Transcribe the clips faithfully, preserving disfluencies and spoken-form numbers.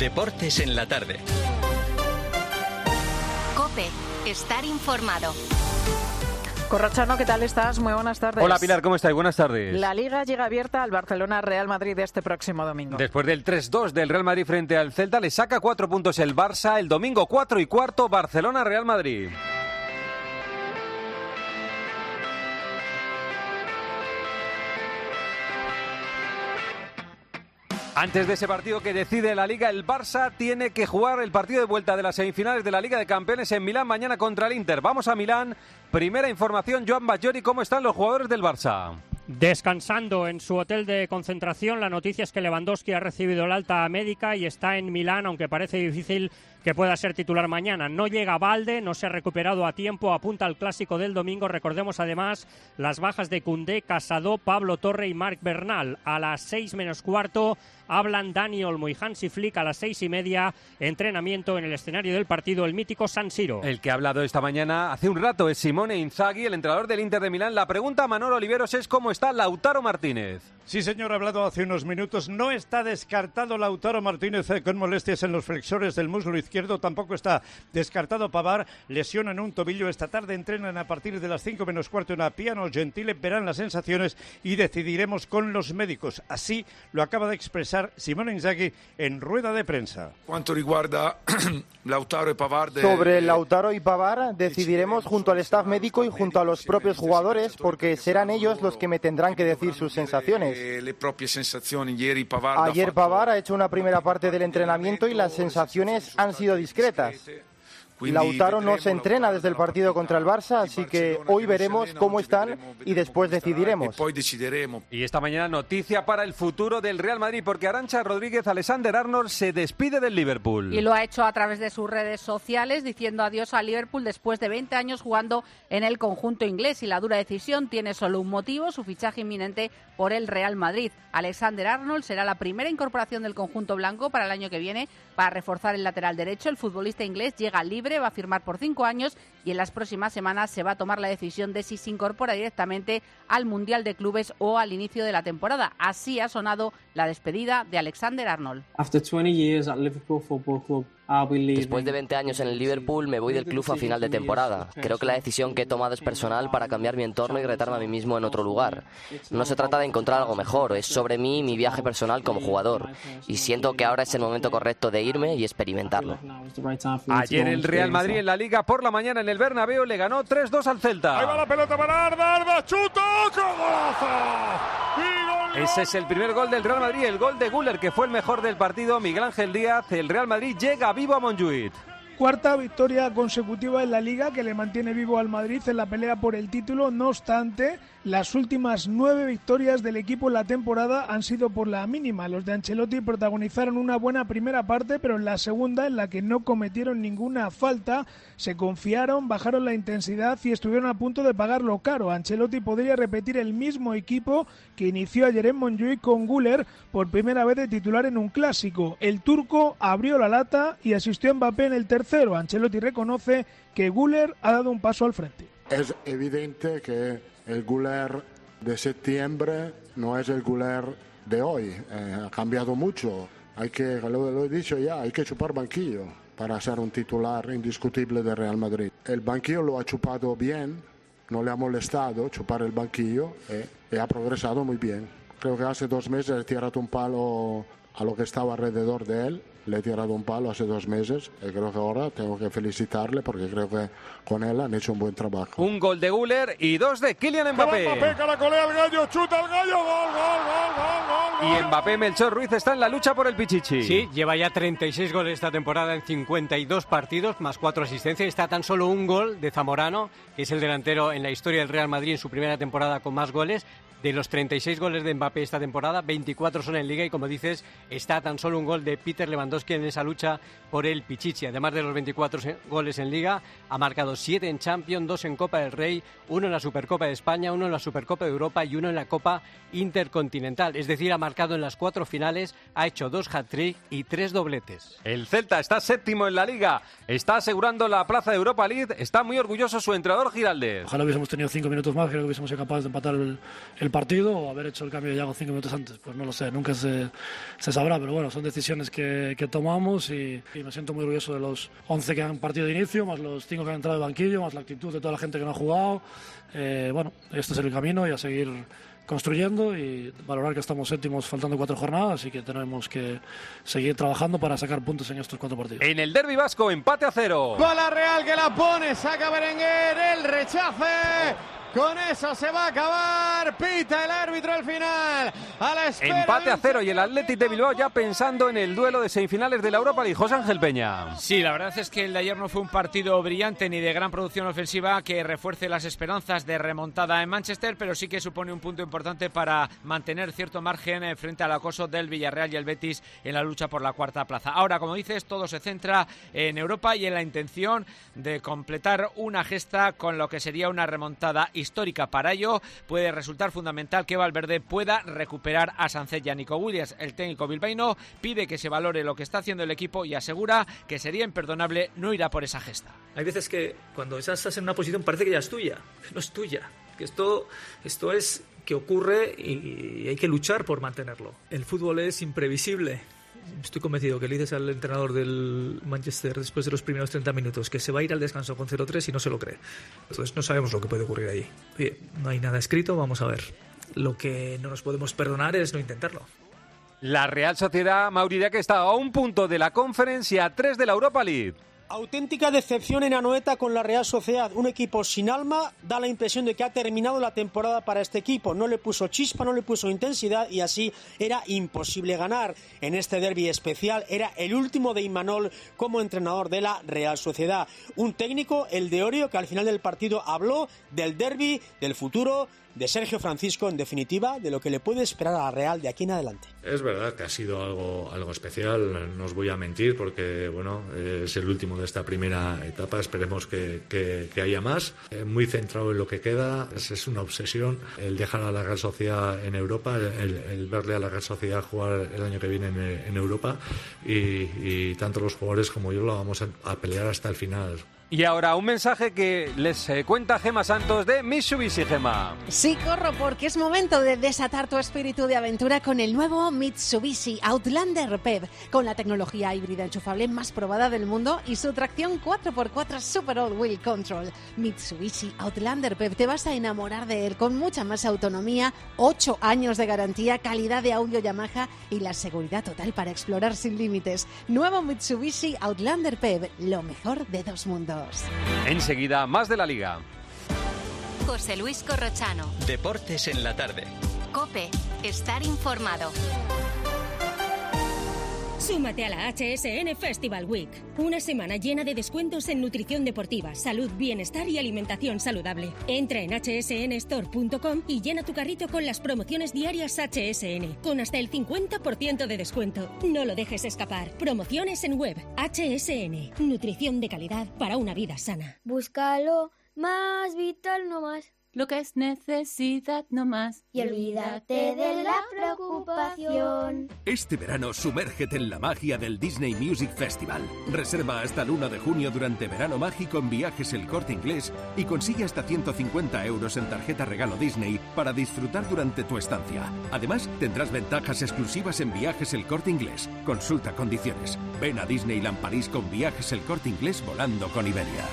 Deportes en la tarde. COPE. Estar informado. Corrochano, ¿qué tal estás? Muy buenas tardes. Hola Pilar, ¿cómo estás? Buenas tardes. La Liga llega abierta al Barcelona-Real Madrid este próximo domingo. Después del tres dos del Real Madrid frente al Celta, le saca cuatro puntos el Barça. El domingo cuatro y cuarto, Barcelona-Real Madrid. Antes de ese partido que decide la Liga, el Barça tiene que jugar el partido de vuelta de las semifinales de la Liga de Campeones en Milán mañana contra el Inter. Vamos a Milán. Primera información, Joan Bajori, ¿cómo están los jugadores del Barça? Descansando en su hotel de concentración. La noticia es que Lewandowski ha recibido el alta médica y está en Milán, aunque parece difícil que pueda ser titular mañana. No llega Balde, no se ha recuperado a tiempo, apunta al clásico del domingo. Recordemos además las bajas de Koundé, Casado, Pablo Torre y Marc Bernal. A las seis menos cuarto hablan Dani Olmo y Hansi Flick. A las seis y media, entrenamiento en el escenario del partido, el mítico San Siro. El que ha hablado esta mañana hace un rato es Simone Inzaghi, el entrenador del Inter de Milán. La pregunta a Manolo Oliveros es ¿cómo está Lautaro Martínez? Sí, señor, ha hablado hace unos minutos. No está descartado Lautaro Martínez eh, con molestias en los flexores del muslo izquierdo. Tampoco está descartado Pavard. Lesión en un tobillo. Esta tarde entrenan a partir de las cinco menos cuarto en Appiano Gentile. Verán las sensaciones y decidiremos con los médicos. Así lo acaba de expresar Simone Inzaghi en rueda de prensa. Cuanto riguarda Lautaro y Pavard. Sobre Lautaro y Pavard decidiremos junto al staff médico y junto a los propios jugadores, porque serán ellos los que me tendrán que decir sus sensaciones. Ayer Pavard ha hecho una primera parte del entrenamiento y las sensaciones han sido discretas. Lautaro no se entrena desde el partido contra el Barça, así que hoy veremos cómo están y después decidiremos. Y esta mañana noticia para el futuro del Real Madrid, porque Arantxa Rodríguez, Alexander Arnold se despide del Liverpool. Y lo ha hecho a través de sus redes sociales, diciendo adiós al Liverpool después de veinte años jugando en el conjunto inglés. Y la dura decisión tiene solo un motivo, su fichaje inminente por el Real Madrid. Alexander Arnold será la primera incorporación del conjunto blanco para el año que viene para reforzar el lateral derecho. El futbolista inglés llega libre, va a firmar por cinco años y en las próximas semanas se va a tomar la decisión de si se incorpora directamente al Mundial de Clubes o al inicio de la temporada. Así ha sonado la despedida de Alexander Arnold. Después de veinte años en el Liverpool, me voy del club a final de temporada. Creo que la decisión que he tomado es personal para cambiar mi entorno y retarme a mí mismo en otro lugar. No se trata de encontrar algo mejor, es sobre mí y mi viaje personal como jugador. Y siento que ahora es el momento correcto de irme y experimentarlo. Ayer el Real Madrid en la Liga por la mañana en el Bernabéu le ganó tres dos al Celta. Ahí va la pelota para Arda, Arda, chuta, ¡qué golazo! Ese es el primer gol del Real Madrid, el gol de Güler, que fue el mejor del partido. Miguel Ángel Díaz, el Real Madrid llega vivo a Montjuïc. Cuarta victoria consecutiva en la Liga que le mantiene vivo al Madrid en la pelea por el título. No obstante, las últimas nueve victorias del equipo en la temporada han sido por la mínima. Los de Ancelotti protagonizaron una buena primera parte, pero en la segunda, en la que no cometieron ninguna falta, se confiaron, bajaron la intensidad y estuvieron a punto de pagarlo caro. Ancelotti podría repetir el mismo equipo que inició ayer en Montjuïc con Güler por primera vez de titular en un clásico. El turco abrió la lata y asistió a Mbappé en el tercero. Ancelotti reconoce que Güler ha dado un paso al frente. Es evidente que el Güler de septiembre no es el Güler de hoy. Eh, ha cambiado mucho. Hay que, lo, lo he dicho ya, hay que chupar banquillo para ser un titular indiscutible de Real Madrid. El banquillo lo ha chupado bien, no le ha molestado chupar el banquillo eh, y ha progresado muy bien. Creo que hace dos meses he tirado un palo a lo que estaba alrededor de él. Le he tirado un palo hace dos meses y creo que ahora tengo que felicitarle porque creo que con él han hecho un buen trabajo. Un gol de Güler y dos de Kylian Mbappé. Mbappé caracolea al gallo, chuta al gallo, gol, gol, gol, gol, gol. Y Mbappé, Melchor Ruiz está en la lucha por el Pichichi. Sí, lleva ya treinta y seis goles esta temporada en cincuenta y dos partidos, más cuatro asistencias. Está tan solo un gol de Zamorano, que es el delantero en la historia del Real Madrid en su primera temporada con más goles. De los treinta y seis goles de Mbappé esta temporada, veinticuatro son en Liga y, como dices, está tan solo un gol de Peter Lewandowski en esa lucha por el Pichichi. Además de los veinticuatro goles en Liga, ha marcado siete en Champions, dos en Copa del Rey, uno en la Supercopa de España, uno en la Supercopa de Europa y uno en la Copa Intercontinental. Es decir, ha marcado en las cuatro finales, ha hecho dos hat-trick y tres dobletes. El Celta está séptimo en la Liga, está asegurando la plaza de Europa League, está muy orgulloso su entrenador Giraldez. Ojalá hubiésemos tenido cinco minutos más, creo que hubiésemos sido capaces de empatar el, el el partido o haber hecho el cambio de Yago cinco minutos antes. Pues no lo sé, nunca se, se sabrá, pero bueno, son decisiones que, que tomamos y, y me siento muy orgulloso de los once que han partido de inicio, más los cinco que han entrado de banquillo, más la actitud de toda la gente que no ha jugado. Eh, bueno, este es el camino y a seguir construyendo y valorar que estamos séptimos faltando cuatro jornadas y que tenemos que seguir trabajando para sacar puntos en estos cuatro partidos. En el derbi vasco, empate a cero. Bola Real que la pone, saca Berenguer, el rechace. Con eso se va a acabar, pita el árbitro al final. A la espera empate a cero y el Athletic de Bilbao ya pensando en el duelo de semifinales de la Europa League. José Ángel Peña. Sí, la verdad es que el de ayer no fue un partido brillante ni de gran producción ofensiva que refuerce las esperanzas de remontada en Manchester, pero sí que supone un punto importante para mantener cierto margen frente al acoso del Villarreal y el Betis en la lucha por la cuarta plaza. Ahora, como dices, todo se centra en Europa y en la intención de completar una gesta con lo que sería una remontada histórica. Para ello puede resultar fundamental que Valverde pueda recuperar a Sánchez y a Nico Williams. El técnico bilbaíno pide que se valore lo que está haciendo el equipo y asegura que sería imperdonable no ir a por esa gesta. Hay veces que cuando estás en una posición parece que ya es tuya, no es tuya, que esto, esto es que ocurre y hay que luchar por mantenerlo. El fútbol es imprevisible. Estoy convencido que le dices al entrenador del Manchester después de los primeros treinta minutos que se va a ir al descanso con cero tres y no se lo cree. Entonces no sabemos lo que puede ocurrir allí. Oye, no hay nada escrito, vamos a ver. Lo que no nos podemos perdonar es no intentarlo. La Real Sociedad, Mauridia, que está a un punto de la Conference y a tres de la Europa League. Auténtica decepción en Anoeta con la Real Sociedad, un equipo sin alma, da la impresión de que ha terminado la temporada para este equipo, no le puso chispa, no le puso intensidad y así era imposible ganar. En este derbi especial era el último de Imanol como entrenador de la Real Sociedad, un técnico, el de Orio, que al final del partido habló del derbi, del futuro de Sergio Francisco, en definitiva, de lo que le puede esperar a la Real de aquí en adelante. Es verdad que ha sido algo, algo especial, no os voy a mentir, porque bueno, es el último de esta primera etapa, esperemos que, que, que haya más. Eh, muy centrado en lo que queda, es, es una obsesión el dejar a la Real Sociedad en Europa, el, el verle a la Real Sociedad jugar el año que viene en, en Europa y, y tanto los jugadores como yo lo vamos a, a pelear hasta el final. Y ahora un mensaje que les eh, cuenta Gemma Santos de Mitsubishi. Gemma. Sí, corro, porque es momento de desatar tu espíritu de aventura con el nuevo Mitsubishi Outlander P E V, con la tecnología híbrida enchufable más probada del mundo y su tracción cuatro por cuatro Super All Wheel Control. Mitsubishi Outlander P E V, te vas a enamorar de él, con mucha más autonomía, ocho años de garantía, calidad de audio Yamaha y la seguridad total para explorar sin límites. Nuevo Mitsubishi Outlander P E V, lo mejor de dos mundos. Enseguida, más de la Liga. José Luis Corrochano. Deportes en la tarde. COPE. Estar informado. Súmate a la H S N Festival Week. Una semana llena de descuentos en nutrición deportiva, salud, bienestar y alimentación saludable. Entra en hache ese ene store punto com y llena tu carrito con las promociones diarias H S N, con hasta el cincuenta por ciento de descuento. No lo dejes escapar. Promociones en web. H S N. Nutrición de calidad para una vida sana. Búscalo más vital, no más. Lo que es necesidad no más. Y olvídate de la preocupación. Este verano sumérgete en la magia del Disney Music Festival. Reserva hasta el uno de junio durante Verano Mágico en Viajes El Corte Inglés y consigue hasta ciento cincuenta euros en tarjeta regalo Disney para disfrutar durante tu estancia. Además, tendrás ventajas exclusivas en Viajes El Corte Inglés. Consulta condiciones. Ven a Disneyland París con Viajes El Corte Inglés volando con Iberia.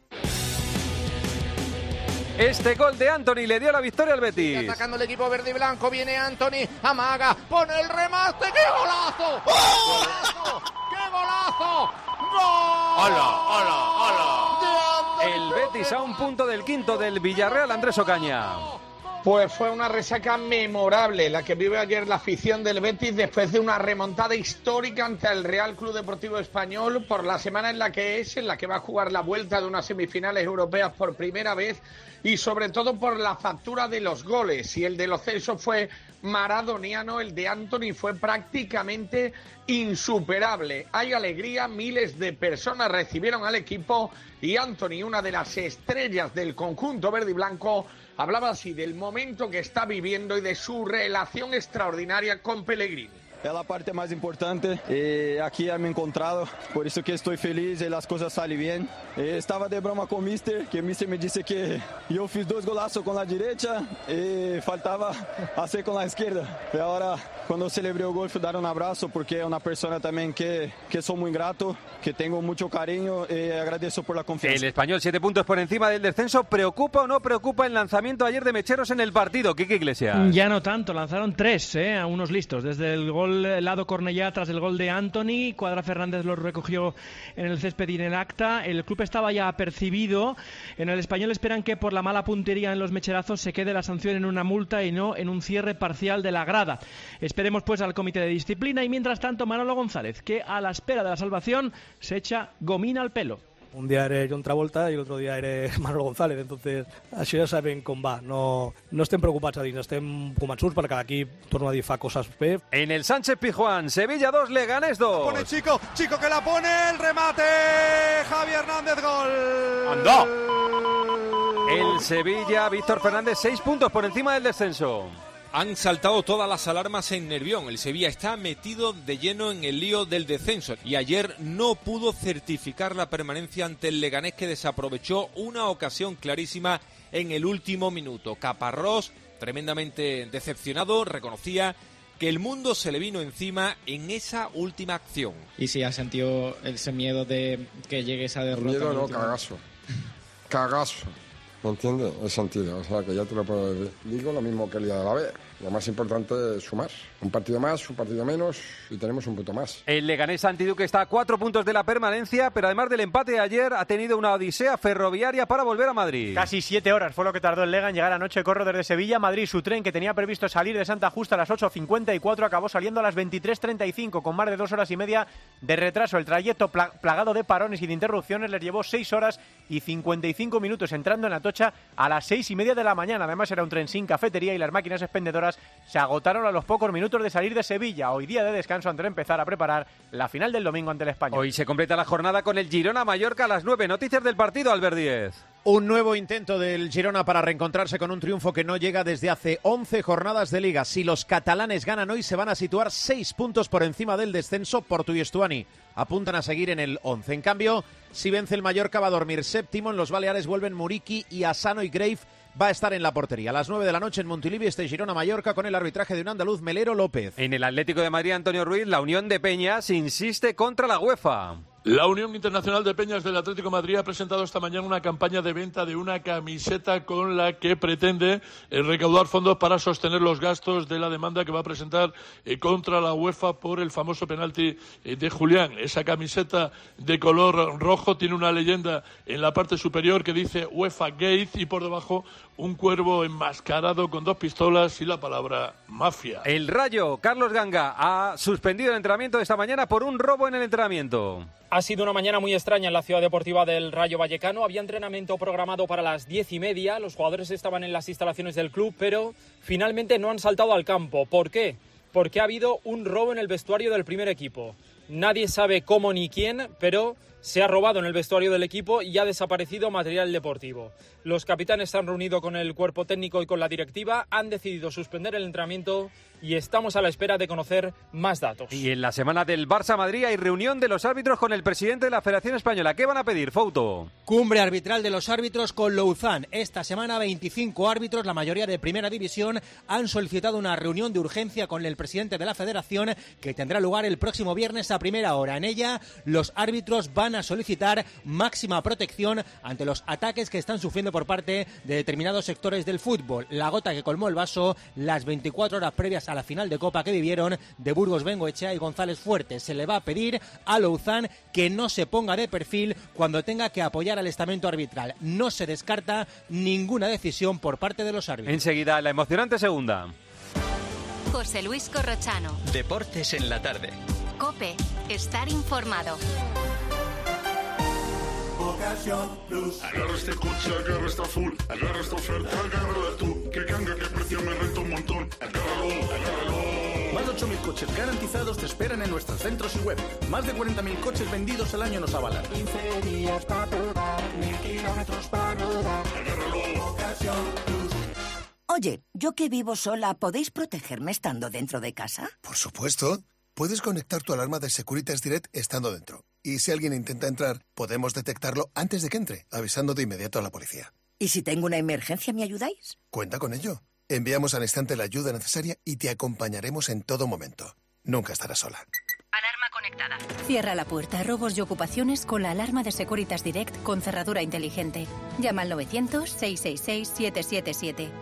Este gol de Antony le dio la victoria al Betis. Sigue atacando el equipo verde y blanco, viene Antony, amaga, pone el remate, ¡qué golazo! ¡Qué golazo! ¡Qué golazo! ¡Gol! ¡Hola, hola, hola! El Betis a un punto del quinto del Villarreal, Andrés Ocaña. Pues fue una resaca memorable la que vive ayer la afición del Betis después de una remontada histórica ante el Real Club Deportivo Español por la semana en la que es, en la que va a jugar la vuelta de unas semifinales europeas por primera vez y sobre todo por la factura de los goles. Y el de Lo Celso fue maradoniano, el de Antony fue prácticamente insuperable. Hay alegría, miles de personas recibieron al equipo y Antony, una de las estrellas del conjunto verde y blanco, hablaba así del momento que está viviendo y de su relación extraordinaria con Pellegrini. es la parte más importante. Eh, aquí me he encontrado, por eso que estoy feliz y las cosas salen bien. Eh, estaba de broma con Mister, que Mister me dice que yo fiz dos golazos con la derecha y faltaba hacer con la izquierda. Y ahora, cuando celebré el gol, fui dar un abrazo porque es una persona también que, que soy muy grato, que tengo mucho cariño y agradezco por la confianza. El Español, siete puntos por encima del descenso. ¿Preocupa o no preocupa el lanzamiento ayer de Mecheros en el partido? Quique Iglesias. Ya no tanto, lanzaron tres, eh, a unos listos. Desde el gol Lado Cornellá, tras el gol de Anthony, Cuadra Fernández lo recogió en el césped y en el acta. El club estaba ya apercibido. En el Español esperan que por la mala puntería en los mecherazos se quede la sanción en una multa y no en un cierre parcial de la grada. Esperemos pues al comité de disciplina y mientras tanto Manolo González, que a la espera de la salvación se echa gomina al pelo. Un dia era John Travolta i l'altre dia era Manolo González, entonces això ja sabem com va. No, no estem preocupats a dins, estem convençuts perquè l'equip, torno a dir, fa coses bé. En el Sánchez Pizjuán, Sevilla dos, Leganés dos. Pone Chico, Chico que la pone, el remate, Javi Hernández, gol. ¡Anda! El Sevilla, Víctor Fernández, seis puntos por encima del descenso. Han saltado todas las alarmas en Nervión. El Sevilla está metido de lleno en el lío del descenso y ayer no pudo certificar la permanencia ante el Leganés, que desaprovechó una ocasión clarísima en el último minuto. Caparrós, tremendamente decepcionado, reconocía que el mundo se le vino encima en esa última acción. Y si ha sentido ese miedo de que llegue esa derrota. Miedo no, cagazo. Cagazo. ¿Me entiendes? El sentido, o sea, que ya te lo puedo decir. Digo lo mismo que el día de la B. Lo más importante es sumar. Un partido más, un partido menos y tenemos un punto más. El Leganés Antiduque está a cuatro puntos de la permanencia, pero además del empate de ayer ha tenido una odisea ferroviaria para volver a Madrid. Casi siete horas fue lo que tardó el Lega en llegar anoche. Corro desde Sevilla a Madrid. Su tren, que tenía previsto salir de Santa Justa a las ocho cincuenta y cuatro, acabó saliendo a las veintitrés treinta y cinco, con más de dos horas y media de retraso. El trayecto pla- plagado de parones y de interrupciones les llevó seis horas y cincuenta y cinco minutos, entrando en Atocha a las seis y media de la mañana. Además era un tren sin cafetería y las máquinas expendedoras se agotaron a los pocos minutos de salir de Sevilla. Hoy día de descanso antes de empezar a preparar la final del domingo ante el Español. Hoy se completa la jornada con el Girona-Mallorca a las nueve. Noticias del partido, Albert Díez. Un nuevo intento del Girona para reencontrarse con un triunfo que no llega desde hace once jornadas de Liga. Si los catalanes ganan hoy, se van a situar seis puntos por encima del descenso. Portu y Estuani apuntan a seguir en el once. En cambio, si vence el Mallorca, va a dormir séptimo. En los Baleares vuelven Muriqui y Asano, y Grave va a estar en la portería. A las nueve de la noche en Montilivi, este Girona-Mallorca, con el arbitraje de un andaluz, Melero López. En el Atlético de Madrid, Antonio Ruiz, la Unión de Peñas insiste contra la UEFA. La Unión Internacional de Peñas del Atlético de Madrid ha presentado esta mañana una campaña de venta de una camiseta con la que pretende eh, recaudar fondos para sostener los gastos de la demanda que va a presentar eh, contra la UEFA por el famoso penalti eh, de Julián. Esa camiseta de color rojo tiene una leyenda en la parte superior que dice UEFA Gate y por debajo un cuervo enmascarado con dos pistolas y la palabra mafia. El Rayo, Carlos Ganga, ha suspendido el entrenamiento de esta mañana por un robo en el entrenamiento. Ha sido una mañana muy extraña en la ciudad deportiva del Rayo Vallecano. Había entrenamiento programado para las diez y media. Los jugadores estaban en las instalaciones del club, pero finalmente no han saltado al campo. ¿Por qué? Porque ha habido un robo en el vestuario del primer equipo. Nadie sabe cómo ni quién, pero se ha robado en el vestuario del equipo y ha desaparecido material deportivo. Los capitanes se han reunido con el cuerpo técnico y con la directiva, han decidido suspender el entrenamiento y estamos a la espera de conocer más datos. Y en la semana del Barça-Madrid hay reunión de los árbitros con el presidente de la Federación Española. ¿Qué van a pedir, Fouto? Cumbre arbitral de los árbitros con Louzán. Esta semana veinticinco árbitros, la mayoría de Primera División, han solicitado una reunión de urgencia con el presidente de la Federación que tendrá lugar el próximo viernes a primera hora. En ella, los árbitros van a solicitar máxima protección ante los ataques que están sufriendo por parte de determinados sectores del fútbol. La gota que colmó el vaso, las veinticuatro horas previas a la final de Copa que vivieron de Burgos Bengoechea y González Fuertes. Se le va a pedir a Louzán que no se ponga de perfil cuando tenga que apoyar al estamento arbitral. No se descarta ninguna decisión por parte de los árbitros. Enseguida, la emocionante segunda. José Luis Corrochano. Deportes en la tarde. COPE. Estar informado. Ocasión Plus. Agarra este coche, agarra esta full, agarra esta oferta, agárrala tú. Que canga, que precio me renta un montón. Agárralo, agárralo. Más de ocho mil coches garantizados te esperan en nuestros centros y web. Más de cuarenta mil coches vendidos al año nos avalan. quince días para probar, mil kilómetros para rodar. Agárralo. Ocasión Plus. Oye, yo que vivo sola, ¿podéis protegerme estando dentro de casa? Por supuesto. Puedes conectar tu alarma de Securitas Direct estando dentro. Y si alguien intenta entrar, podemos detectarlo antes de que entre, avisando de inmediato a la policía. ¿Y si tengo una emergencia, me ayudáis? Cuenta con ello. Enviamos al instante la ayuda necesaria y te acompañaremos en todo momento. Nunca estarás sola. Alarma conectada. Cierra la puerta a robos y ocupaciones con la alarma de Securitas Direct con cerradura inteligente. Llama al novecientos, seiscientos sesenta y seis, setecientos setenta y siete.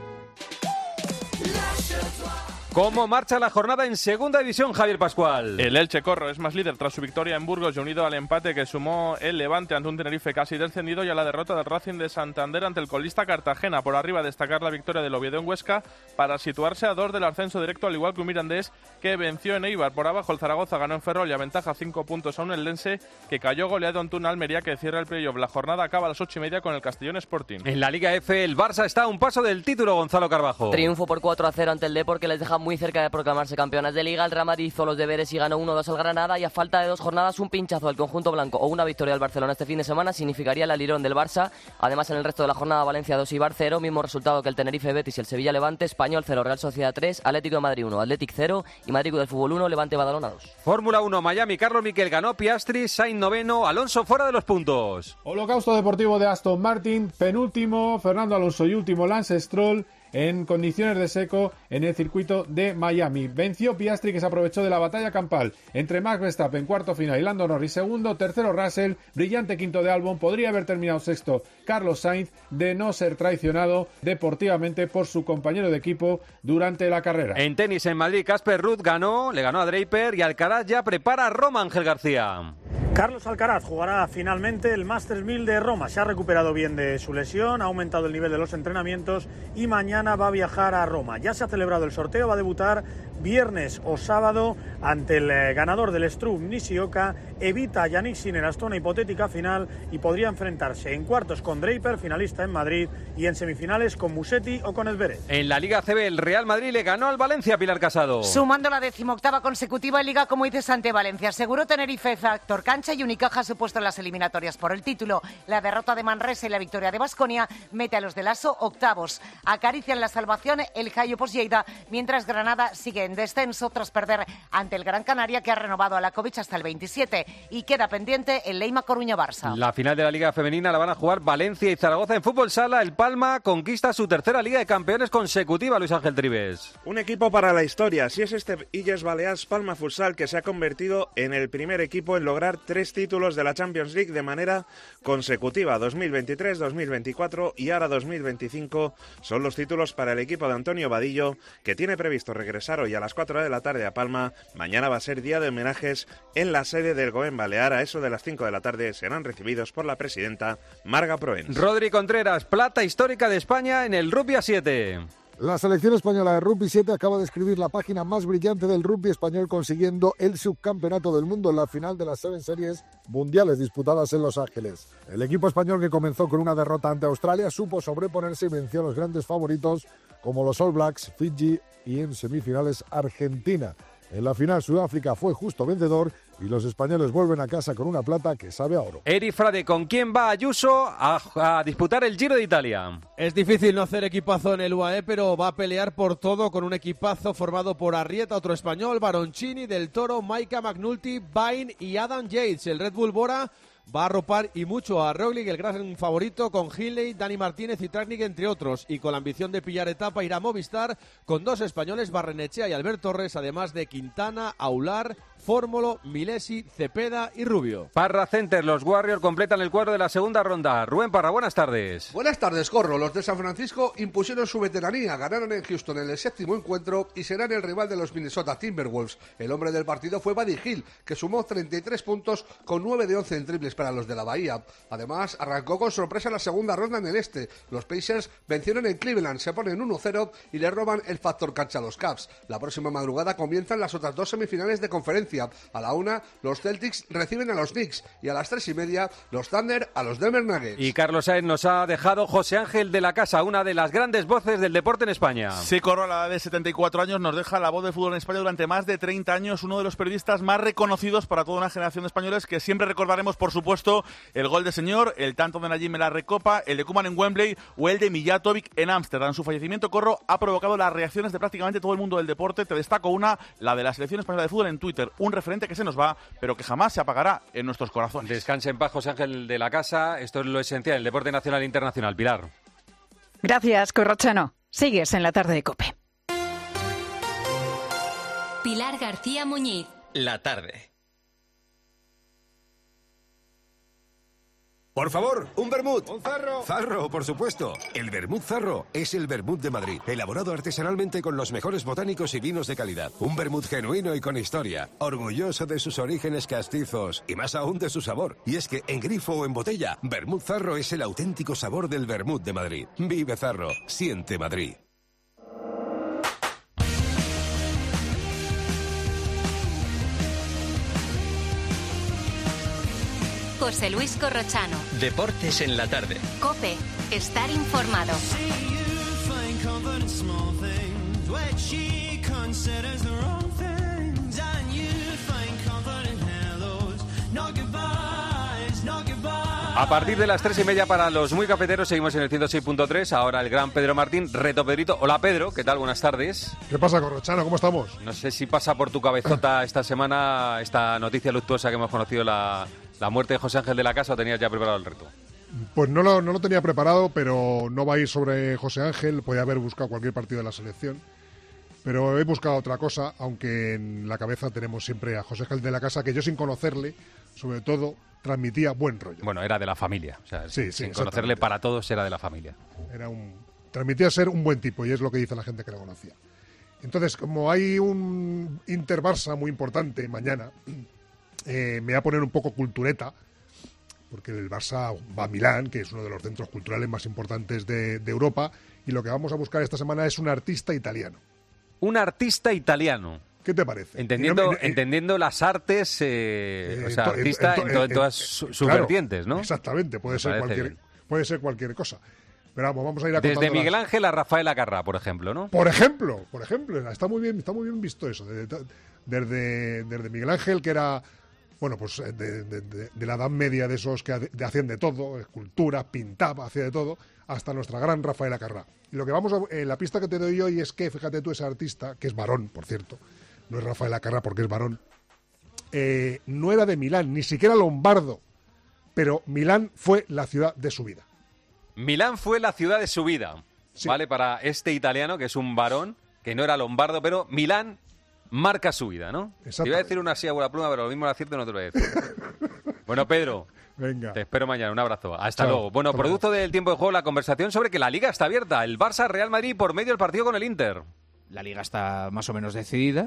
¿Cómo marcha la jornada en Segunda División, Javier Pascual? El Elche Corro es más líder tras su victoria en Burgos y unido al empate que sumó el Levante ante un Tenerife casi descendido y a la derrota del Racing de Santander ante el colista Cartagena. Por arriba destacar la victoria del Oviedo en Huesca para situarse a dos del ascenso directo, al igual que un Mirandés que venció en Eibar. Por abajo el Zaragoza ganó en Ferrol y aventaja cinco puntos a un Eldense que cayó goleado ante un Almería que cierra el playoff. La jornada acaba a las ocho y media con el Castellón Sporting. En la Liga F el Barça está a un paso del título, Gonzalo Carbajo. Triunfo por cuatro a cero ante el Depor que les deja muy cerca de proclamarse campeones de Liga. El Real Madrid hizo los deberes y ganó uno dos al Granada y a falta de dos jornadas un pinchazo del conjunto blanco o una victoria del Barcelona este fin de semana significaría el alirón del Barça. Además en el resto de la jornada Valencia dos y Bar cero, mismo resultado que el Tenerife Betis y el Sevilla Levante, Español cero, Real Sociedad tres, Atlético de Madrid uno, Athletic cero y Madrid del Fútbol uno, Levante Badalona dos. Fórmula uno, Miami, Carlos Miquel ganó, Piastri, Sainz noveno, Alonso fuera de los puntos. Holocausto deportivo de Aston Martin, penúltimo Fernando Alonso y último Lance Stroll en condiciones de seco en el circuito de Miami. Venció Piastri, que se aprovechó de la batalla campal entre Max Verstappen, cuarto final, y Lando Norris segundo, tercero Russell, brillante quinto de Albon, podría haber terminado sexto Carlos Sainz de no ser traicionado deportivamente por su compañero de equipo durante la carrera. En tenis en Madrid, Casper Ruud ganó, le ganó a Draper y Alcaraz ya prepara a Roma, Ángel García. Carlos Alcaraz jugará finalmente el Masters mil de Roma. Se ha recuperado bien de su lesión, ha aumentado el nivel de los entrenamientos y mañana va a viajar a Roma. Ya se ha celebrado el sorteo, va a debutar viernes o sábado ante el ganador del Struve, Nishioka. Evita a Yannick Sinner hasta una hipotética final y podría enfrentarse en cuartos con Draper, finalista en Madrid, y en semifinales con Musetti o con Zverev. En la Liga C B el Real Madrid le ganó al Valencia, Pilar Casado. Sumando la decimoctava consecutiva en Liga, como dices, ante Valencia. Aseguró Tenerife factor cancha y Unicaja se ha puesto en las eliminatorias por el título. La derrota de Manresa y la victoria de Baskonia mete a los de Lasso octavos. Acarician la salvación el Jayo Lleida, mientras Granada sigue en descenso tras perder ante el Gran Canaria, que ha renovado a Lakovic hasta el veintisiete, y queda pendiente el Leima Coruña-Barça. La final de la Liga Femenina la van a jugar Valencia y Zaragoza. En fútbol sala, el Palma conquista su tercera Liga de Campeones consecutiva, Luis Ángel Trives. Un equipo para la historia, así es este Illes Balears Palma Futsal, que se ha convertido en el primer equipo en lograr tres títulos de la Champions League de manera consecutiva. dos mil veintitrés, dos mil veinticuatro y ahora dos mil veinticinco son los títulos para el equipo de Antonio Vadillo, que tiene previsto regresar hoy a las cuatro de la tarde a Palma. Mañana va a ser día de homenajes en la sede del Goen Balear. A eso de las cinco de la tarde serán recibidos por la presidenta Marga Proens. Rodri Contreras, plata histórica de España en el Rugby a siete. La selección española de Rugby siete acaba de escribir la página más brillante del rugby español, consiguiendo el subcampeonato del mundo en la final de las Seven Series mundiales disputadas en Los Ángeles. El equipo español, que comenzó con una derrota ante Australia, supo sobreponerse y venció a los grandes favoritos como los All Blacks, Fiji y en semifinales Argentina. En la final Sudáfrica fue justo vencedor y los españoles vuelven a casa con una plata que sabe a oro. Eri Frade, ¿con quién va Ayuso a, a disputar el Giro de Italia? Es difícil no hacer equipazo en el U A E, pero va a pelear por todo con un equipazo formado por Arrieta, otro español, Baroncini, Del Toro, Maika, McNulty, Bain y Adam Yates. El Red Bull Bora va a arropar y mucho a Roglic, el gran favorito, con Hindley, Dani Martínez y Trácnic, entre otros, y con la ambición de pillar etapa irá a Movistar con dos españoles, Barrenechea y Albert Torres, además de Quintana, Aular, Fórmolo, Milesi, Cepeda y Rubio. Parra Center, los Warriors completan el cuadro de la segunda ronda. Rubén Parra, buenas tardes. Buenas tardes, Corro. Los de San Francisco impusieron su veteranía, ganaron en Houston en el séptimo encuentro y serán el rival de los Minnesota Timberwolves. El hombre del partido fue Buddy Hield, que sumó treinta y tres puntos con nueve de once en triples para los de la Bahía. Además, arrancó con sorpresa la segunda ronda en el este. Los Pacers vencieron en Cleveland, se ponen uno cero y le roban el factor cancha a los Cavs. La próxima madrugada comienzan las otras dos semifinales de conferencia. Valencia. A la una, los Celtics reciben a los Knicks y a las tres y media, los Thunder a los Denver Nuggets. Y Carlos Sainz nos ha dejado José Ángel de la Casa, una de las grandes voces del deporte en España. Sí, Corro, a la edad de setenta y cuatro años nos deja la voz del fútbol en España durante más de treinta años, uno de los periodistas más reconocidos para toda una generación de españoles, que siempre recordaremos, por supuesto, el gol de señor, el tanto de Najim en la Recopa, el de Koeman en Wembley o el de Mijatovic en Ámsterdam. Su fallecimiento, Corro, ha provocado las reacciones de prácticamente todo el mundo del deporte. Te destaco una, la de la selección española de fútbol en Twitter, un referente que se nos va, pero que jamás se apagará en nuestros corazones. Descanse en paz, José Ángel de la Casa. Esto es lo esencial del deporte nacional e internacional. Pilar. Gracias, Corrochano. Sigues en la tarde de COPE. Pilar García Muñiz. La tarde. Por favor, un vermut. Un zarro. Zarro, por supuesto. El vermut Zarro es el vermut de Madrid, elaborado artesanalmente con los mejores botánicos y vinos de calidad. Un vermut genuino y con historia, orgulloso de sus orígenes castizos y más aún de su sabor. Y es que en grifo o en botella, vermut Zarro es el auténtico sabor del vermut de Madrid. Vive Zarro, siente Madrid. José Luis Corrochano. Deportes en la tarde. COPE. Estar informado. A partir de las tres y media para los muy cafeteros seguimos en el ciento seis punto tres. Ahora el gran Pedro Martín, reto Pedrito. Hola Pedro, ¿qué tal? Buenas tardes. ¿Qué pasa, Corrochano? ¿Cómo estamos? No sé si pasa por tu cabezota esta semana esta noticia luctuosa que hemos conocido, la, la muerte de José Ángel de la Casa, o tenías ya preparado el reto. Pues no lo, no lo tenía preparado, pero no va a ir sobre José Ángel. Podía haber buscado cualquier partido de la selección. Pero he buscado otra cosa, aunque en la cabeza tenemos siempre a José Ángel de la Casa, que yo sin conocerle, sobre todo, transmitía buen rollo. Bueno, era de la familia. O sea, sí, sin, sí, sin conocerle para todos, era de la familia. Era un, transmitía ser un buen tipo, y es lo que dice la gente que lo conocía. Entonces, como hay un Inter-Barça muy importante mañana, eh, me voy a poner un poco cultureta, porque el Barça va a Milán, que es uno de los centros culturales más importantes de, de Europa, y lo que vamos a buscar esta semana es un artista italiano. Un artista italiano. ¿Qué te parece? Entendiendo, no, me, eh, entendiendo las artes, eh, eh, o sea, to, artista en, to, en, en todas sus su claro, vertientes, ¿no? Exactamente, puede me ser cualquier, puede ser cualquier cosa. Pero vamos, vamos a ir a Desde Miguel Ángel a Rafael Acarrá, por ejemplo, ¿no? Por ejemplo, por ejemplo, está muy bien, está muy bien visto eso. Desde, desde, desde Miguel Ángel, que era, bueno, pues de, de, de, de la Edad Media, de esos que de, hacían de todo, escultura, pintaba, hacía de todo, hasta nuestra gran Rafael Acarrá. Y lo que vamos a, eh, la pista que te doy hoy es que, fíjate tú, ese artista, que es varón, por cierto, no es Rafael Acarrá porque es varón, eh, no era de Milán, ni siquiera lombardo, pero Milán fue la ciudad de su vida. Milán fue la ciudad de su vida, sí. ¿Vale? Para este italiano, que es un varón, que no era lombardo, pero Milán marca su vida, ¿no? Te iba a decir una así a buena pluma, pero lo mismo lo acierto no te lo voy a decir. Bueno, Pedro, venga, te espero mañana, un abrazo. Hasta Chao. luego. Bueno, Hasta producto luego. del tiempo de juego, la conversación sobre que la Liga está abierta. El Barça-Real Madrid por medio del partido con el Inter. La Liga está más o menos decidida.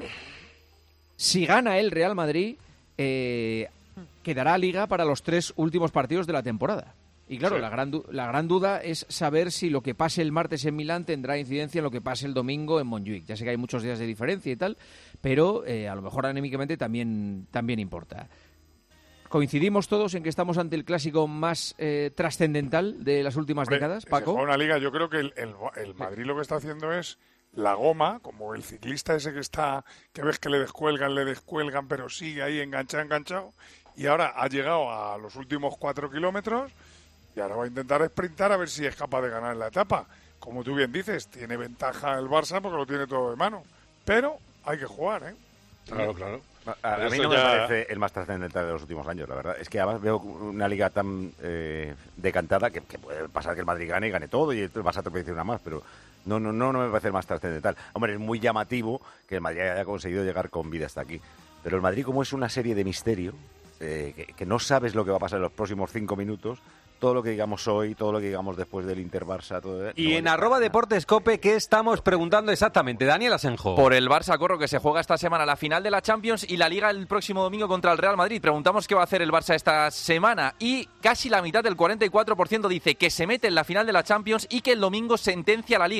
Si gana el Real Madrid, eh, quedará Liga para los tres últimos partidos de la temporada. Y claro, sí. la, gran la gran duda es saber si lo que pase el martes en Milán tendrá incidencia en lo que pase el domingo en Montjuic. Ya sé que hay muchos días de diferencia y tal, pero eh, a lo mejor anímicamente también, también importa. ¿Coincidimos todos en que estamos ante el clásico más eh, trascendental de las últimas Hombre, décadas, Paco? Una liga, yo creo que el, el, el Madrid lo que está haciendo es la goma, como el ciclista ese que está, que ves que le descuelgan, le descuelgan, pero sigue ahí enganchado, enganchado, y ahora ha llegado a los últimos cuatro kilómetros y ahora va a intentar sprintar a ver si es capaz de ganar la etapa. Como tú bien dices, tiene ventaja el Barça porque lo tiene todo de mano, pero hay que jugar, ¿eh? Claro, claro. A, a mí no ya... me parece el más trascendental de los últimos años, la verdad. Es que además veo una liga tan eh, decantada que, que puede pasar que el Madrid gane y gane todo y el Barça te puede decir una más, pero no, no, no, no me parece el más trascendental. Hombre, es muy llamativo que el Madrid haya conseguido llegar con vida hasta aquí. Pero el Madrid, como es una serie de misterio, eh, que, que no sabes lo que va a pasar en los próximos cinco minutos, todo lo que digamos hoy, todo lo que digamos después del Inter-Barça... Todo, y no en arroba Deportes Cope, ¿qué estamos preguntando exactamente? Daniel Asenjo. Por el Barça, Corro, que se juega esta semana la final de la Champions y la Liga el próximo domingo contra el Real Madrid. Preguntamos qué va a hacer el Barça esta semana y casi la mitad del cuarenta y cuatro por ciento dice que se mete en la final de la Champions y que el domingo sentencia la Liga.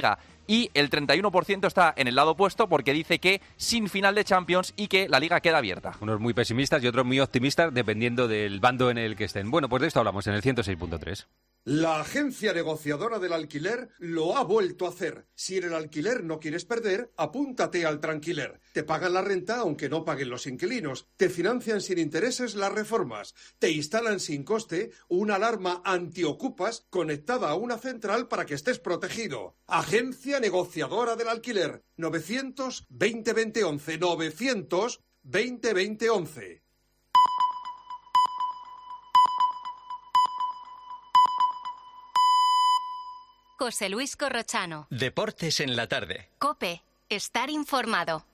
y el treinta y uno por ciento está en el lado opuesto porque dice que sin final de Champions y que la Liga queda abierta. Unos muy pesimistas y otros muy optimistas dependiendo del bando en el que estén. Bueno, pues de esto hablamos en el ciento seis punto tres. La agencia negociadora del alquiler lo ha vuelto a hacer. Si en el alquiler no quieres perder, apúntate al Tranquiler. Te pagan la renta aunque no paguen los inquilinos. Te financian sin intereses las reformas. Te instalan sin coste una alarma antiocupas conectada a una central para que estés protegido. Agencia negociadora del alquiler. novecientos veinte veinte once. novecientos veinte veinte once. José Luis Corrochano. Deportes en la tarde. COPE. Estar informado.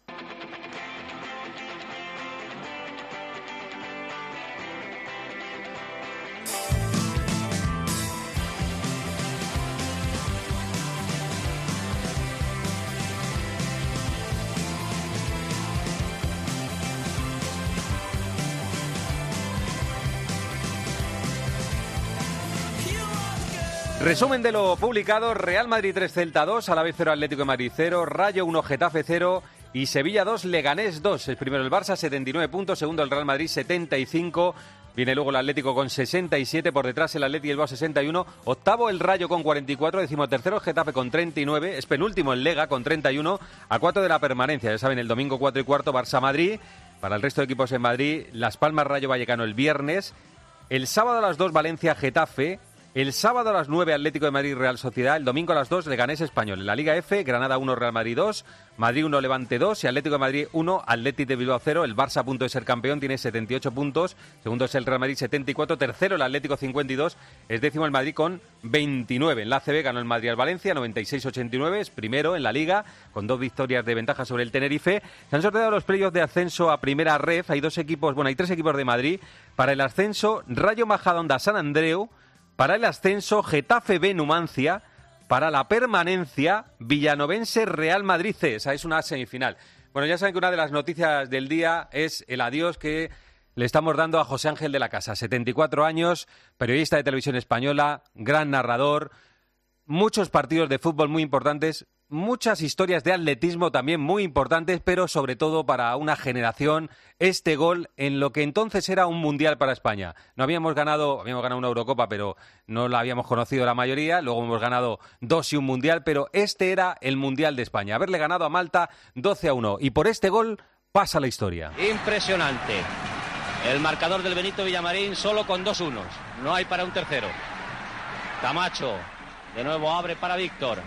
Resumen de lo publicado: Real Madrid tres, Celta dos, Alavés cero, Atlético de Madrid cero, Rayo uno, Getafe cero y Sevilla dos, Leganés dos. Es primero el Barça, setenta y nueve puntos, segundo el Real Madrid, setenta y cinco. Viene luego el Atlético con sesenta y siete, por detrás el Atleti y el Bilbao sesenta y uno, octavo el Rayo con cuarenta y cuatro, decimotercero el Getafe con treinta y nueve, es penúltimo el Lega con treinta y uno, a cuatro de la permanencia. Ya saben, el domingo cuatro y cuarto Barça-Madrid. Para el resto de equipos en Madrid, Las Palmas Rayo Vallecano el viernes, el sábado a las dos Valencia-Getafe, el sábado a las nueve Atlético de Madrid Real Sociedad, el domingo a las dos Leganés Español. En la Liga F, Granada uno, Real Madrid dos, Madrid uno, Levante dos y Atlético de Madrid uno, Athletic de Bilbao cero. El Barça a punto de ser campeón, tiene setenta y ocho puntos, segundo es el Real Madrid setenta y cuatro, tercero el Atlético cincuenta y dos, es décimo el Madrid con veintinueve. En la A C B ganó el Madrid al Valencia noventa y seis a ochenta y nueve, es primero en la Liga con dos victorias de ventaja sobre el Tenerife. Se han sorteado los playoffs de ascenso a Primera Ref, hay dos equipos, bueno, hay tres equipos de Madrid. Para el ascenso, Rayo Majadahonda San Andreu. Para el ascenso, Getafe B Numancia. Para la permanencia, Villanovense Real Madrid C. Esa es una semifinal. Bueno, ya saben que una de las noticias del día es el adiós que le estamos dando a José Ángel de la Casa. setenta y cuatro años, periodista de televisión española, gran narrador, muchos partidos de fútbol muy importantes, muchas historias de atletismo también muy importantes, pero sobre todo para una generación, este gol en lo que entonces era un mundial para España. No habíamos ganado, habíamos ganado una Eurocopa, pero no la habíamos conocido la mayoría, luego hemos ganado dos y un mundial, pero este era el mundial de España. Haberle ganado a Malta doce a uno y por este gol pasa la historia. Impresionante. El marcador del Benito Villamarín solo con dos unos. No hay para un tercero. Camacho de nuevo abre para Víctor.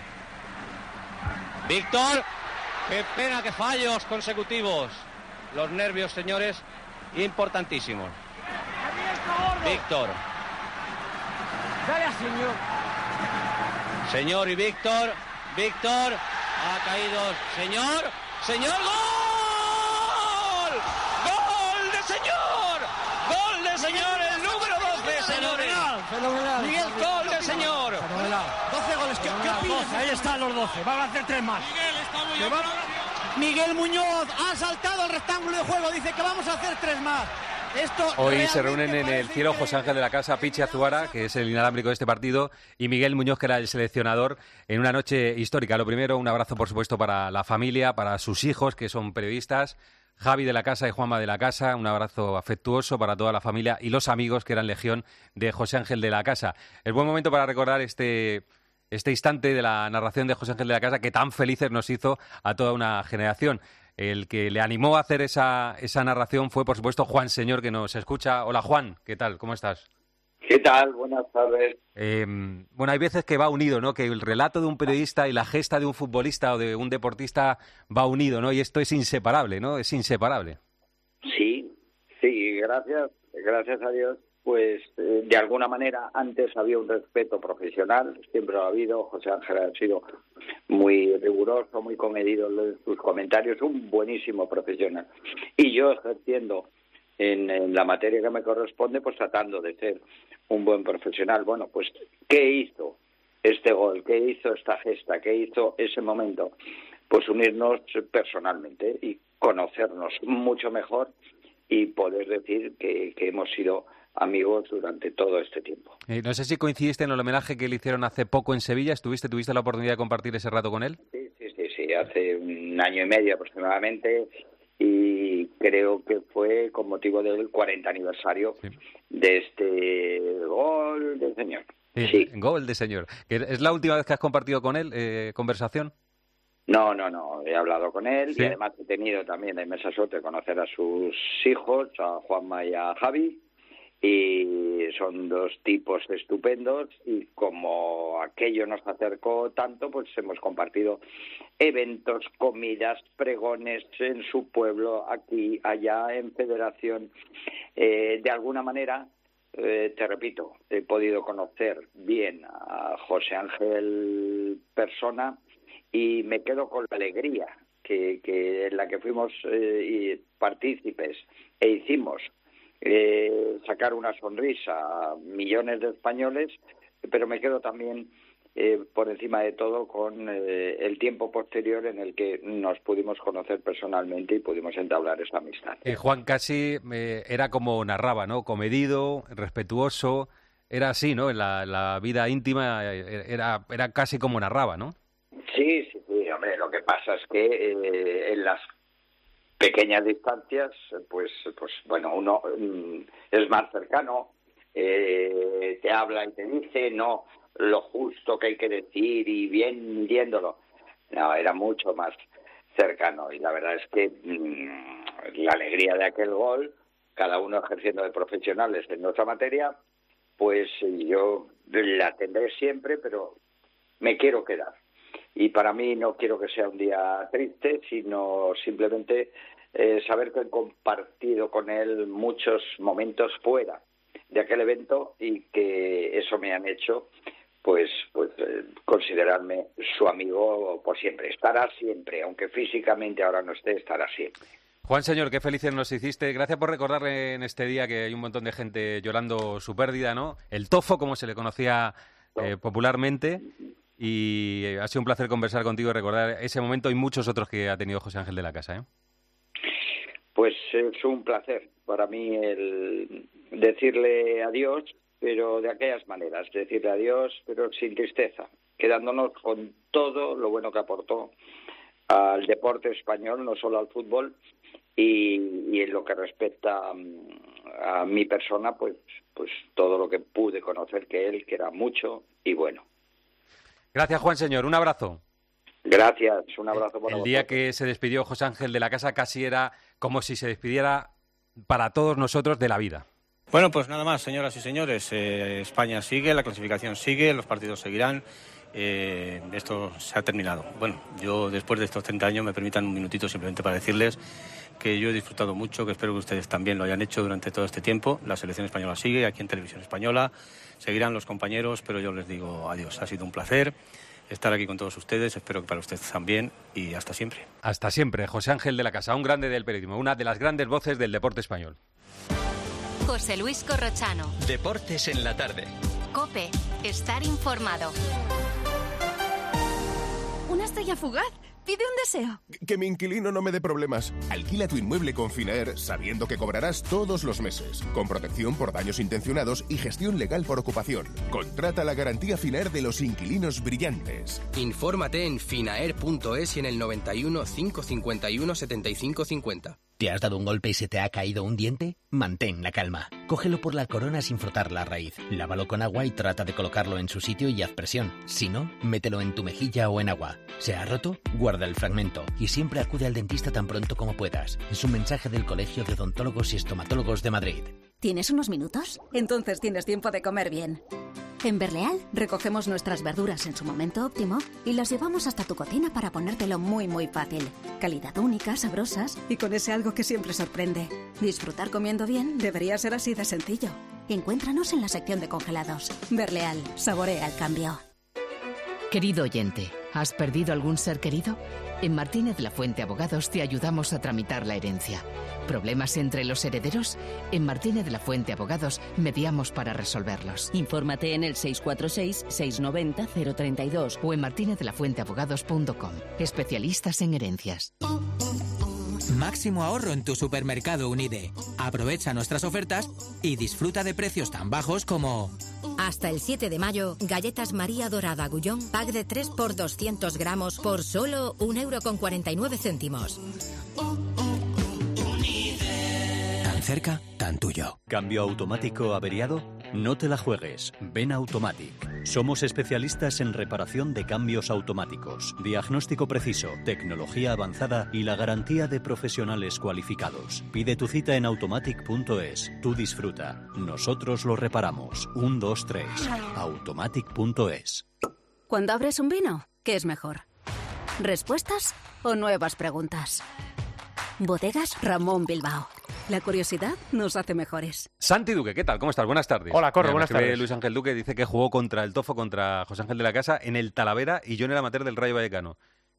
Víctor, qué pena, que fallos consecutivos. Los nervios, señores, importantísimos. Víctor. Señor. Señor y Víctor. Víctor. Ha caído. Señor. Señor. ¡Gol! ¡Gol de señor! ¡Gol de señor! El número doce, señores. Fenomenal. Miguel, gol de señor. Fenomenal. doce goles. ¿Qué, qué opinas? Ahí están los doce. Van a hacer tres más. Miguel, está muy bien. Miguel Muñoz ha saltado el rectángulo de juego. Dice que vamos a hacer tres más. Esto Hoy se reúnen en el cielo José Ángel de la Casa, Pichi Azuara, que es el inalámbrico de este partido, y Miguel Muñoz, que era el seleccionador, en una noche histórica. Lo primero, un abrazo, por supuesto, para la familia, para sus hijos, que son periodistas, Javi de la Casa y Juanma de la Casa. Un abrazo afectuoso para toda la familia y los amigos, que eran legión de José Ángel de la Casa. Es buen momento para recordar este... este instante de la narración de José Ángel de la Casa, que tan felices nos hizo a toda una generación. El que le animó a hacer esa, esa narración fue, por supuesto, Juan Señor, que nos escucha. Hola, Juan, ¿qué tal? ¿Cómo estás? ¿Qué tal? Buenas tardes. Eh, bueno, hay veces que va unido, ¿no? Que el relato de un periodista y la gesta de un futbolista o de un deportista va unido, ¿no? Y esto es inseparable, ¿no? Es inseparable. Sí, sí, gracias, gracias a Dios. Pues eh, de alguna manera antes había un respeto profesional, siempre lo ha habido. José Ángel ha sido muy riguroso, muy comedido en sus comentarios, un buenísimo profesional. Y yo ejerciendo en, en la materia que me corresponde, pues tratando de ser un buen profesional. Bueno, pues ¿qué hizo este gol? ¿Qué hizo esta gesta? ¿Qué hizo ese momento? Pues unirnos personalmente y conocernos mucho mejor y poder decir que, que hemos sido amigos durante todo este tiempo. Eh, no sé si coincidiste en el homenaje que le hicieron hace poco en Sevilla. ¿Estuviste, tuviste la oportunidad de compartir ese rato con él? Sí, sí, sí, sí, hace un año y medio aproximadamente, y creo que fue con motivo del cuarenta aniversario sí. de este gol del señor. Sí, sí. Gol de señor. ¿Es la última vez que has compartido con él eh, conversación? No, no, no. He hablado con él ¿Sí? y además he tenido también la inmensa suerte de conocer a sus hijos, a Juanma y a Javi, y son dos tipos estupendos, y como aquello nos acercó tanto, pues hemos compartido eventos, comidas, pregones en su pueblo, aquí, allá, en Federación. Eh, de alguna manera, eh, te repito, he podido conocer bien a José Ángel persona, y me quedo con la alegría que, que en la que fuimos eh, partícipes e hicimos Eh, sacar una sonrisa a millones de españoles, pero me quedo también eh, por encima de todo con eh, el tiempo posterior en el que nos pudimos conocer personalmente y pudimos entablar esa amistad. Eh, Juan casi eh, era como narraba, ¿no? Comedido, respetuoso, era así, ¿no? En la, la vida íntima eh, era, era casi como narraba, ¿no? Sí, sí, sí, hombre, lo que pasa es que eh, en las pequeñas distancias, pues, pues bueno, uno mm, es más cercano, eh, te habla y te dice no lo justo que hay que decir y bien midiéndolo. No, era mucho más cercano, y la verdad es que mmm, la alegría de aquel gol, cada uno ejerciendo de profesionales en nuestra materia, pues yo la tendré siempre, pero me quiero quedar. Y para mí no quiero que sea un día triste, sino simplemente eh, saber que he compartido con él muchos momentos fuera de aquel evento, y que eso me han hecho pues pues eh, considerarme su amigo por siempre. Estará siempre, aunque físicamente ahora no esté, estará siempre. Juan Señor, qué felices nos hiciste. Gracias por recordarle en este día que hay un montón de gente llorando su pérdida, ¿no? El tofo, como se le conocía eh, popularmente. Y ha sido un placer conversar contigo y recordar ese momento y muchos otros que ha tenido José Ángel de la Casa, ¿eh? Pues es un placer para mí el decirle adiós, pero de aquellas maneras, decirle adiós, pero sin tristeza, quedándonos con todo lo bueno que aportó al deporte español, no solo al fútbol, y, y en lo que respecta a, a mi persona, pues, pues todo lo que pude conocer que él, que era mucho y bueno. Gracias, Juan Señor. Un abrazo. Gracias. Un abrazo por El vosotros. día que se despidió José Ángel de la Casa casi era como si se despidiera para todos nosotros de la vida. Bueno, pues nada más, señoras y señores. Eh, España sigue, la clasificación sigue, los partidos seguirán. Eh, esto se ha terminado. Bueno, yo después de estos treinta años me permitan un minutito simplemente para decirles que yo he disfrutado mucho, que espero que ustedes también lo hayan hecho durante todo este tiempo. La selección española sigue aquí en Televisión Española. Seguirán los compañeros, pero yo les digo adiós. Ha sido un placer estar aquí con todos ustedes. Espero que para ustedes también, y hasta siempre. Hasta siempre. José Ángel de la Casa, un grande del periodismo, una de las grandes voces del deporte español. José Luis Corrochano. Deportes en la tarde. COPE. Estar informado. Una estrella fugaz. Pide un deseo. Que mi inquilino no me dé problemas. Alquila tu inmueble con Finaer sabiendo que cobrarás todos los meses, con protección por daños intencionados y gestión legal por ocupación. Contrata la garantía Finaer de los inquilinos brillantes. Infórmate en finaer punto es y en el noventa y uno, cinco cincuenta y uno, setenta y cinco cincuenta. ¿Te has dado un golpe y se te ha caído un diente? Mantén la calma. Cógelo por la corona sin frotar la raíz. Lávalo con agua y trata de colocarlo en su sitio y haz presión. Si no, mételo en tu mejilla o en agua. ¿Se ha roto? Guarda el fragmento y siempre acude al dentista tan pronto como puedas. Es un mensaje del Colegio de Odontólogos y Estomatólogos de Madrid. ¿Tienes unos minutos? Entonces tienes tiempo de comer bien. En Berleal recogemos nuestras verduras en su momento óptimo y las llevamos hasta tu cocina para ponértelo muy muy fácil. Calidad única, sabrosas y con ese algo que siempre sorprende. Disfrutar comiendo bien debería ser así de sencillo. Encuéntranos en la sección de congelados. Berleal, saborea el cambio. Querido oyente, ¿has perdido algún ser querido? En Martínez La Fuente Abogados te ayudamos a tramitar la herencia. ¿Problemas entre los herederos? En Martínez La Fuente Abogados mediamos para resolverlos. Infórmate en el seis cuatro seis, seis nueve cero, cero tres dos o en martinez de la fuente abogados punto com. Especialistas en herencias. máximo ahorro en tu supermercado Unide. Aprovecha nuestras ofertas y disfruta de precios tan bajos como... Hasta el siete de mayo, galletas María Dorada Gullón, pack de tres por doscientos gramos por solo un euro con cuarenta y nueve céntimos. Tan cerca, tan tuyo. ¿Cambio automático averiado? No te la juegues. Ven a Automatic. Somos especialistas en reparación de cambios automáticos, diagnóstico preciso, tecnología avanzada y la garantía de profesionales cualificados. Pide tu cita en automatic punto es. Tú disfruta. Nosotros lo reparamos. uno, dos, tres. automatic punto es. Cuando abres un vino, ¿qué es mejor? ¿Respuestas o nuevas preguntas? Bodegas Ramón Bilbao. La curiosidad nos hace mejores. Santi Duque, ¿qué tal? ¿Cómo estás? Buenas tardes. Hola, Corro, Mira, buenas tardes. Luis Ángel Duque dice que jugó contra el Tofo, contra José Ángel de la Casa, en el Talavera, y yo en el amateur del Rayo Vallecano.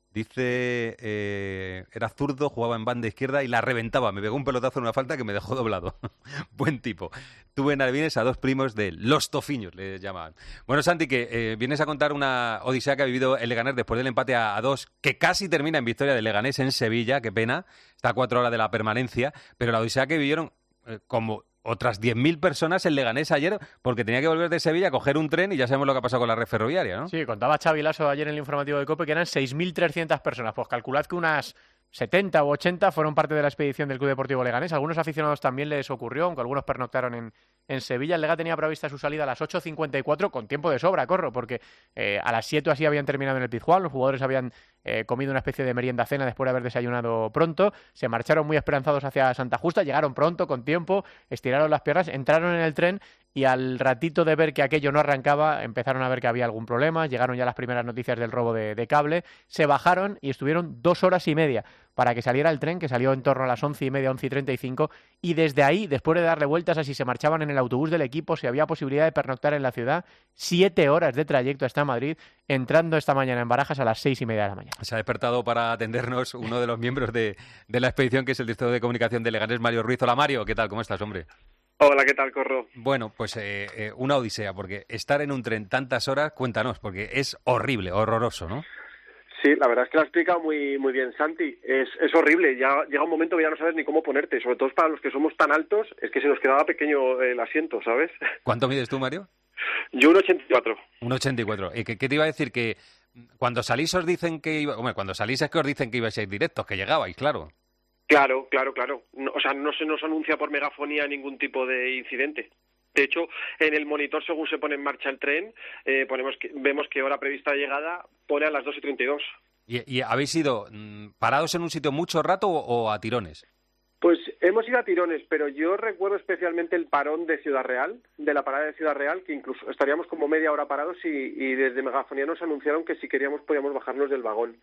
Dice, eh, era zurdo, jugaba en banda izquierda y la reventaba. Me pegó un pelotazo en una falta que me dejó doblado. Buen tipo. Tuve en Albines a dos primos de los tofiños, les llamaban. Bueno, Santi, que eh, vienes a contar una odisea que ha vivido el Leganés después del empate a, a dos, que casi termina en victoria del Leganés en Sevilla, qué pena. Está a cuatro horas de la permanencia, pero la odisea que vivieron eh, como otras diez mil personas en Leganés ayer, porque tenía que volver de Sevilla a coger un tren y ya sabemos lo que ha pasado con la red ferroviaria, ¿no? Sí, contaba Xavi Lasso ayer en el informativo de COPE que eran seis mil trescientas personas. Pues calculad que unas setenta u ochenta fueron parte de la expedición del Club Deportivo Leganés. Algunos aficionados también les ocurrió, aunque algunos pernoctaron en, en Sevilla. El Lega tenía prevista su salida a las ocho cincuenta y cuatro, con tiempo de sobra, Corro, porque eh, a las siete así habían terminado en el Pizjuán. Los jugadores habían eh, comido una especie de merienda-cena después de haber desayunado pronto. Se marcharon muy esperanzados hacia Santa Justa, llegaron pronto, con tiempo, estiraron las piernas, entraron en el tren y al ratito de ver que aquello no arrancaba, empezaron a ver que había algún problema. Llegaron ya las primeras noticias del robo de, de cable. Se bajaron y estuvieron dos horas y media para que saliera el tren, que salió en torno a las once y media, once y treinta y cinco, y desde ahí, después de darle vueltas a si se marchaban en el autobús del equipo, si había posibilidad de pernoctar en la ciudad, siete horas de trayecto hasta Madrid, entrando esta mañana en Barajas a las seis y media de la mañana. Se ha despertado para atendernos uno de los miembros de, de la expedición, que es el director de comunicación de Leganés, Mario Ruiz. Hola, Mario, ¿qué tal? ¿Cómo estás, hombre? Hola, ¿qué tal, Corro? Bueno, pues eh, eh, una odisea, porque estar en un tren tantas horas, cuéntanos, porque es horrible, horroroso, ¿no? Sí, la verdad es que lo ha explicado muy muy bien Santi. Es, es horrible, ya llega un momento que ya no sabes ni cómo ponerte, sobre todo para los que somos tan altos, es que se nos quedaba pequeño el asiento, ¿sabes? ¿Cuánto mides tú, Mario? Yo un ochenta y cuatro. Un ochenta y cuatro. ¿Y qué, qué te iba a decir? Que cuando salís os dicen que iba... Hombre, cuando salís es que os dicen que ibais a ir directos, que llegabais, claro. Claro, claro, claro. No, o sea, no se nos anuncia por megafonía ningún tipo de incidente. De hecho, en el monitor, según se pone en marcha el tren, eh, ponemos que, vemos que hora prevista de llegada pone a las dos y treinta y dos. ¿Y, y habéis ido mmm, parados en un sitio mucho rato o, o a tirones? Pues hemos ido a tirones, pero yo recuerdo especialmente el parón de Ciudad Real, de la parada de Ciudad Real, que incluso estaríamos como media hora parados y, y desde megafonía nos anunciaron que si queríamos podíamos bajarnos del vagón.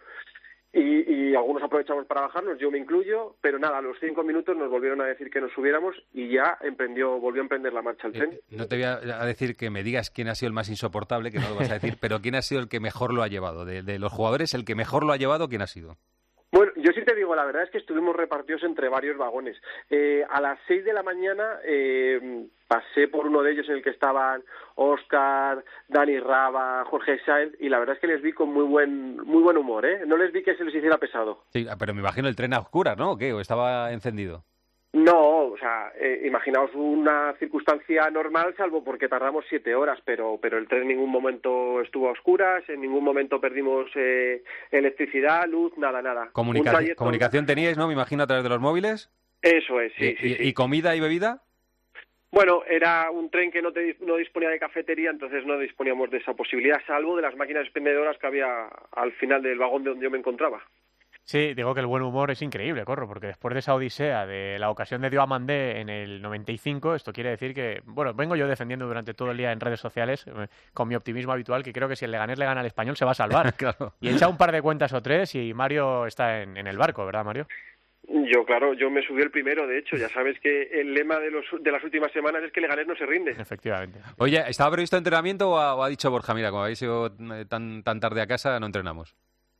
Y, y algunos aprovechamos para bajarnos, yo me incluyo, pero nada, a los cinco minutos nos volvieron a decir que nos subiéramos y ya emprendió, volvió a emprender la marcha el tren. Eh, no te voy a decir que me digas quién ha sido el más insoportable, que no lo vas a decir, pero quién ha sido el que mejor lo ha llevado. De, de los jugadores, el que mejor lo ha llevado, ¿quién ha sido? Bueno, yo sí te digo, la verdad es que estuvimos repartidos entre varios vagones. Eh, a las seis de la mañana eh, pasé por uno de ellos en el que estaban Óscar, Dani Raba, Jorge Sáenz, y la verdad es que les vi con muy buen muy buen humor, ¿eh? No les vi que se les hiciera pesado. Sí, pero me imagino el tren a oscuras, ¿no? ¿O qué? ¿O estaba encendido? No, o sea, eh, imaginaos una circunstancia normal, salvo porque tardamos siete horas, pero pero el tren en ningún momento estuvo a oscuras, en ningún momento perdimos eh, electricidad, luz, nada, nada. Comunica- trayecto... ¿Comunicación teníais, no? Me imagino, a través de los móviles. Eso es, sí. ¿Y, sí, y, sí. ¿y comida y bebida? Bueno, era un tren que no, te, no disponía de cafetería, entonces no disponíamos de esa posibilidad, salvo de las máquinas expendedoras que había al final del vagón de donde yo me encontraba. Sí, digo que el buen humor es increíble, Corro, porque después de esa odisea de la ocasión de Diomandé en el noventa y cinco, esto quiere decir que, bueno, vengo yo defendiendo durante todo el día en redes sociales, eh, con mi optimismo habitual, que creo que si el Leganés le gana al Español se va a salvar. Claro. Y echa un par de cuentas o tres y Mario está en, en el barco, ¿verdad, Mario? Yo, claro, yo me subí el primero, de hecho, ya sabes que el lema de, los, de las últimas semanas es que Leganés no se rinde. Efectivamente. Oye, ¿estaba previsto entrenamiento o ha, o ha dicho Borja, mira, como habéis ido tan, tan tarde a casa, no entrenamos?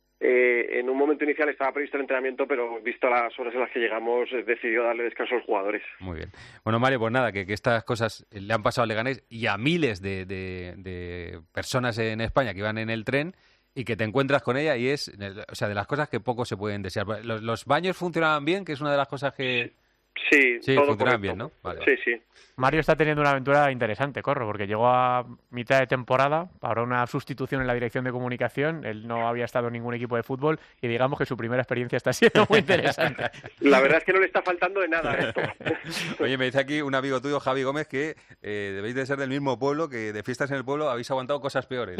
Eh, en un momento inicial estaba previsto el entrenamiento, pero visto las horas en las que llegamos, decidió darle descanso a los jugadores. Muy bien. Bueno, Mario, pues nada, que, que estas cosas le han pasado a Leganés y a miles de, de, de personas en España que iban en el tren y que te encuentras con ella y es, o sea, de las cosas que poco se pueden desear. ¿Los, los baños funcionaban bien? Que es una de las cosas que... Sí, sí todo funcionaban correcto. bien, ¿no? Vale, sí, vale. sí. Mario está teniendo una aventura interesante, Corro, porque llegó a mitad de temporada para una sustitución en la dirección de comunicación. Él no había estado en ningún equipo de fútbol y digamos que su primera experiencia está siendo muy interesante. La verdad es que no le está faltando de nada esto. Oye, me dice aquí un amigo tuyo, Javi Gómez, que eh, debéis de ser del mismo pueblo, que de fiestas en el pueblo habéis aguantado cosas peores.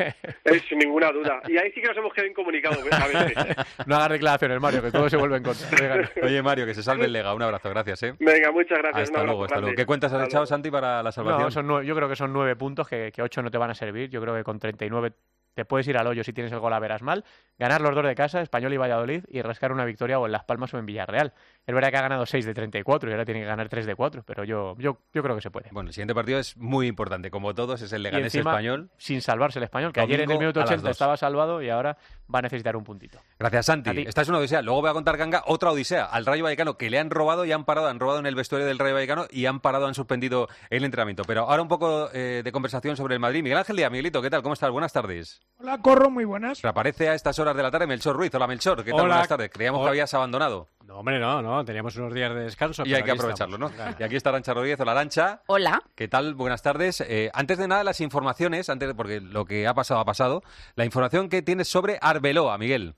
Es sin ninguna duda. Y ahí sí que nos hemos quedado incomunicados a veces. No hagas declaraciones, Mario, que todo se vuelve en contra. Venga. Oye, Mario, que se salve el Lega. Un abrazo, gracias, ¿eh? Venga, muchas gracias. Hasta luego, hasta luego. ¿Qué cuentas has echado, Santi, para la salvación? No, son nueve, yo creo que son nueve puntos, que, que ocho no te van a servir. Yo creo que con treinta y nueve te puedes ir al hoyo si tienes el gol a veras mal, ganar los dos de casa, Español y Valladolid, y rascar una victoria o en Las Palmas o en Villarreal. Es verdad que ha ganado seis de treinta y cuatro y ahora tiene que ganar tres de cuatro, pero yo, yo, yo creo que se puede. Bueno, el siguiente partido es muy importante, como todos, es el Leganés Español. Sin salvarse el Español, que ayer en el minuto ochenta estaba salvado y ahora va a necesitar un puntito. Gracias, Santi. Esta es una odisea. Luego voy a contar, Ganga, otra odisea al Rayo Vallecano, que le han robado y han parado, han robado en el vestuario del Rayo Vallecano y han parado, han suspendido el entrenamiento. Pero ahora un poco eh, de conversación sobre el Madrid. Miguel Ángel Díaz, Miguelito, ¿qué tal? ¿Cómo estás? Buenas tardes. Hola, Corro, muy buenas. Reaparece a estas horas de la tarde Melchor Ruiz. Hola, Melchor, ¿qué tal? Hola. Buenas tardes. Creíamos Hola. que habías abandonado. No, hombre, no, no, teníamos unos días de descanso. Y hay que aprovecharlo, estamos. ¿no? Claro. Y aquí está Arantxa Rodríguez. Hola, Arantxa. Hola. ¿Qué tal? Buenas tardes. Eh, antes de nada, las informaciones, antes de, porque lo que ha pasado ha pasado, la información que tienes sobre Arbeloa, Miguel.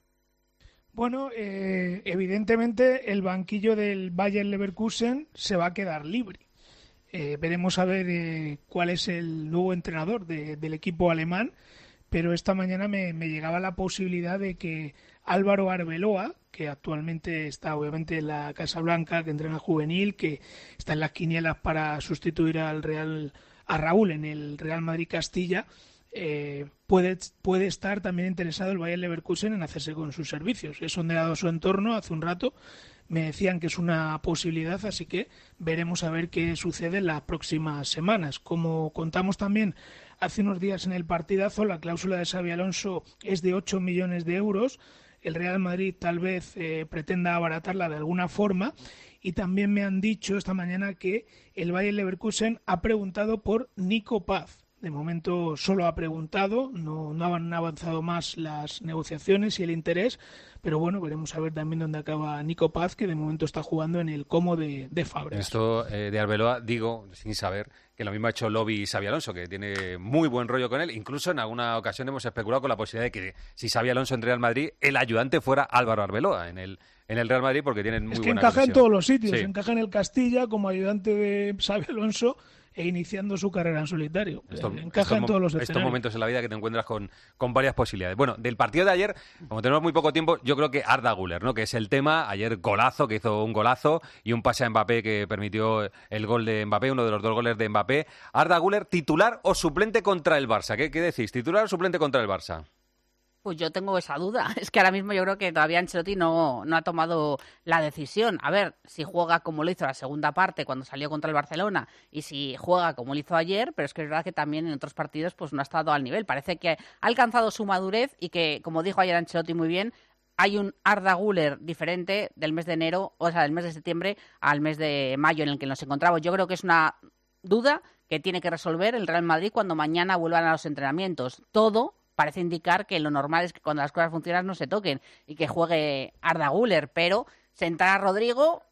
Bueno, eh, evidentemente el banquillo del Bayer Leverkusen se va a quedar libre. Eh, veremos a ver eh, cuál es el nuevo entrenador de, del equipo alemán, pero esta mañana me, me llegaba la posibilidad de que Álvaro Arbeloa, que actualmente está obviamente en la Casa Blanca, que entrena juvenil, que está en las quinielas para sustituir al Real a Raúl en el Real Madrid Castilla, eh, puede, puede estar también interesado el Bayer Leverkusen en hacerse con sus servicios. He sondeado su entorno hace un rato, me decían que es una posibilidad, así que veremos a ver qué sucede en las próximas semanas. Como contamos también hace unos días en el partidazo, la cláusula de Xabi Alonso es de ocho millones de euros. El Real Madrid tal vez eh, pretenda abaratarla de alguna forma, y también me han dicho esta mañana que el Bayer Leverkusen ha preguntado por Nico Paz. De momento solo ha preguntado, no, no han avanzado más las negociaciones y el interés, pero bueno, veremos a ver también dónde acaba Nico Paz, que de momento está jugando en el Como de, de Fabregas. Esto eh, de Arbeloa, digo, sin saber, que lo mismo ha hecho Lobby y Xabi Alonso, que tiene muy buen rollo con él. Incluso en alguna ocasión hemos especulado con la posibilidad de que si Xabi Alonso entrara al Madrid, el ayudante fuera Álvaro Arbeloa en el, en el Real Madrid, porque tienen muy es que buena encaja conexión. en todos los sitios, Sí. encaja en el Castilla como ayudante de Xabi Alonso e iniciando su carrera en solitario. Estos, encaja estos en todos los estos escenarios. momentos en la vida que te encuentras con, con varias posibilidades. Bueno, del partido de ayer, como tenemos muy poco tiempo, yo creo que Arda Güler, ¿no? Que es el tema. Ayer golazo, que hizo un golazo, y un pase a Mbappé que permitió el gol de Mbappé, uno de los dos goles de Mbappé. Arda Güler, ¿titular o suplente contra el Barça? ¿Qué, qué decís? ¿Titular o suplente contra el Barça? Pues yo tengo esa duda. Es que ahora mismo yo creo que todavía Ancelotti no, no ha tomado la decisión. A ver, si juega como lo hizo la segunda parte cuando salió contra el Barcelona y si juega como lo hizo ayer, pero es que es verdad que también en otros partidos pues no ha estado al nivel. Parece que ha alcanzado su madurez y que, como dijo ayer Ancelotti muy bien, hay un Arda Güler diferente del mes de enero, o sea, del mes de septiembre al mes de mayo en el que nos encontramos. Yo creo que es una duda que tiene que resolver el Real Madrid cuando mañana vuelvan a los entrenamientos. Todo parece indicar que lo normal es que cuando las cosas funcionan no se toquen y que juegue Arda Güler, pero sentar a Rodrigo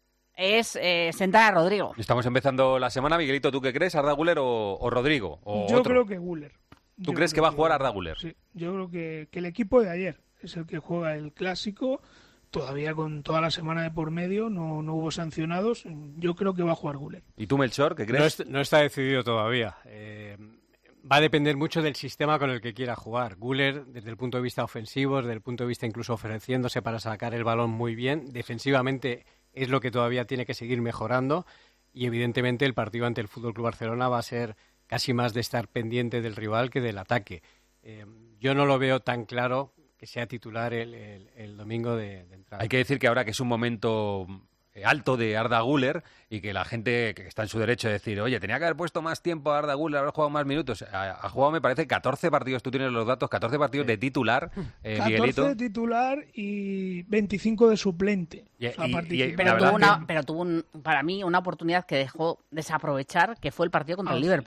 es eh, sentar a Rodrigo. Estamos empezando la semana. Miguelito, ¿tú qué crees? ¿Arda Güler o, o Rodrigo? O Yo otro? creo que Güler. ¿Tú Yo crees que creo va a jugar Arda Güler? Sí, yo creo que, que el equipo de ayer es el que juega el clásico, todavía con toda la semana de por medio, no, no hubo sancionados. Yo creo que va a jugar Güler. ¿Y tú, Melchor, qué No, crees? es- no está decidido todavía. Eh, va a depender mucho del sistema con el que quiera jugar. Güler, desde el punto de vista ofensivo, desde el punto de vista incluso ofreciéndose para sacar el balón muy bien, defensivamente es lo que todavía tiene que seguir mejorando, y evidentemente el partido ante el F C Barcelona va a ser casi más de estar pendiente del rival que del ataque. Eh, yo no lo veo tan claro que sea titular el, el- el domingo de, de entrada. Hay que decir que ahora que es un momento eh, alto de Arda Güler y que la gente que está en su derecho de decir, oye, tenía que haber puesto más tiempo a Arda Güler, haber jugado más minutos. Ha, ha jugado, me parece, catorce partidos, tú tienes los datos, catorce partidos de titular, eh, catorce Miguelito. de titular y veinticinco de suplente. Y- O sea, y- participa. y- Pero la tuvo, verdad una, que- pero tuvo un- para mí una oportunidad que dejó desaprovechar, que fue el partido contra Ah, el sí. Liverpool.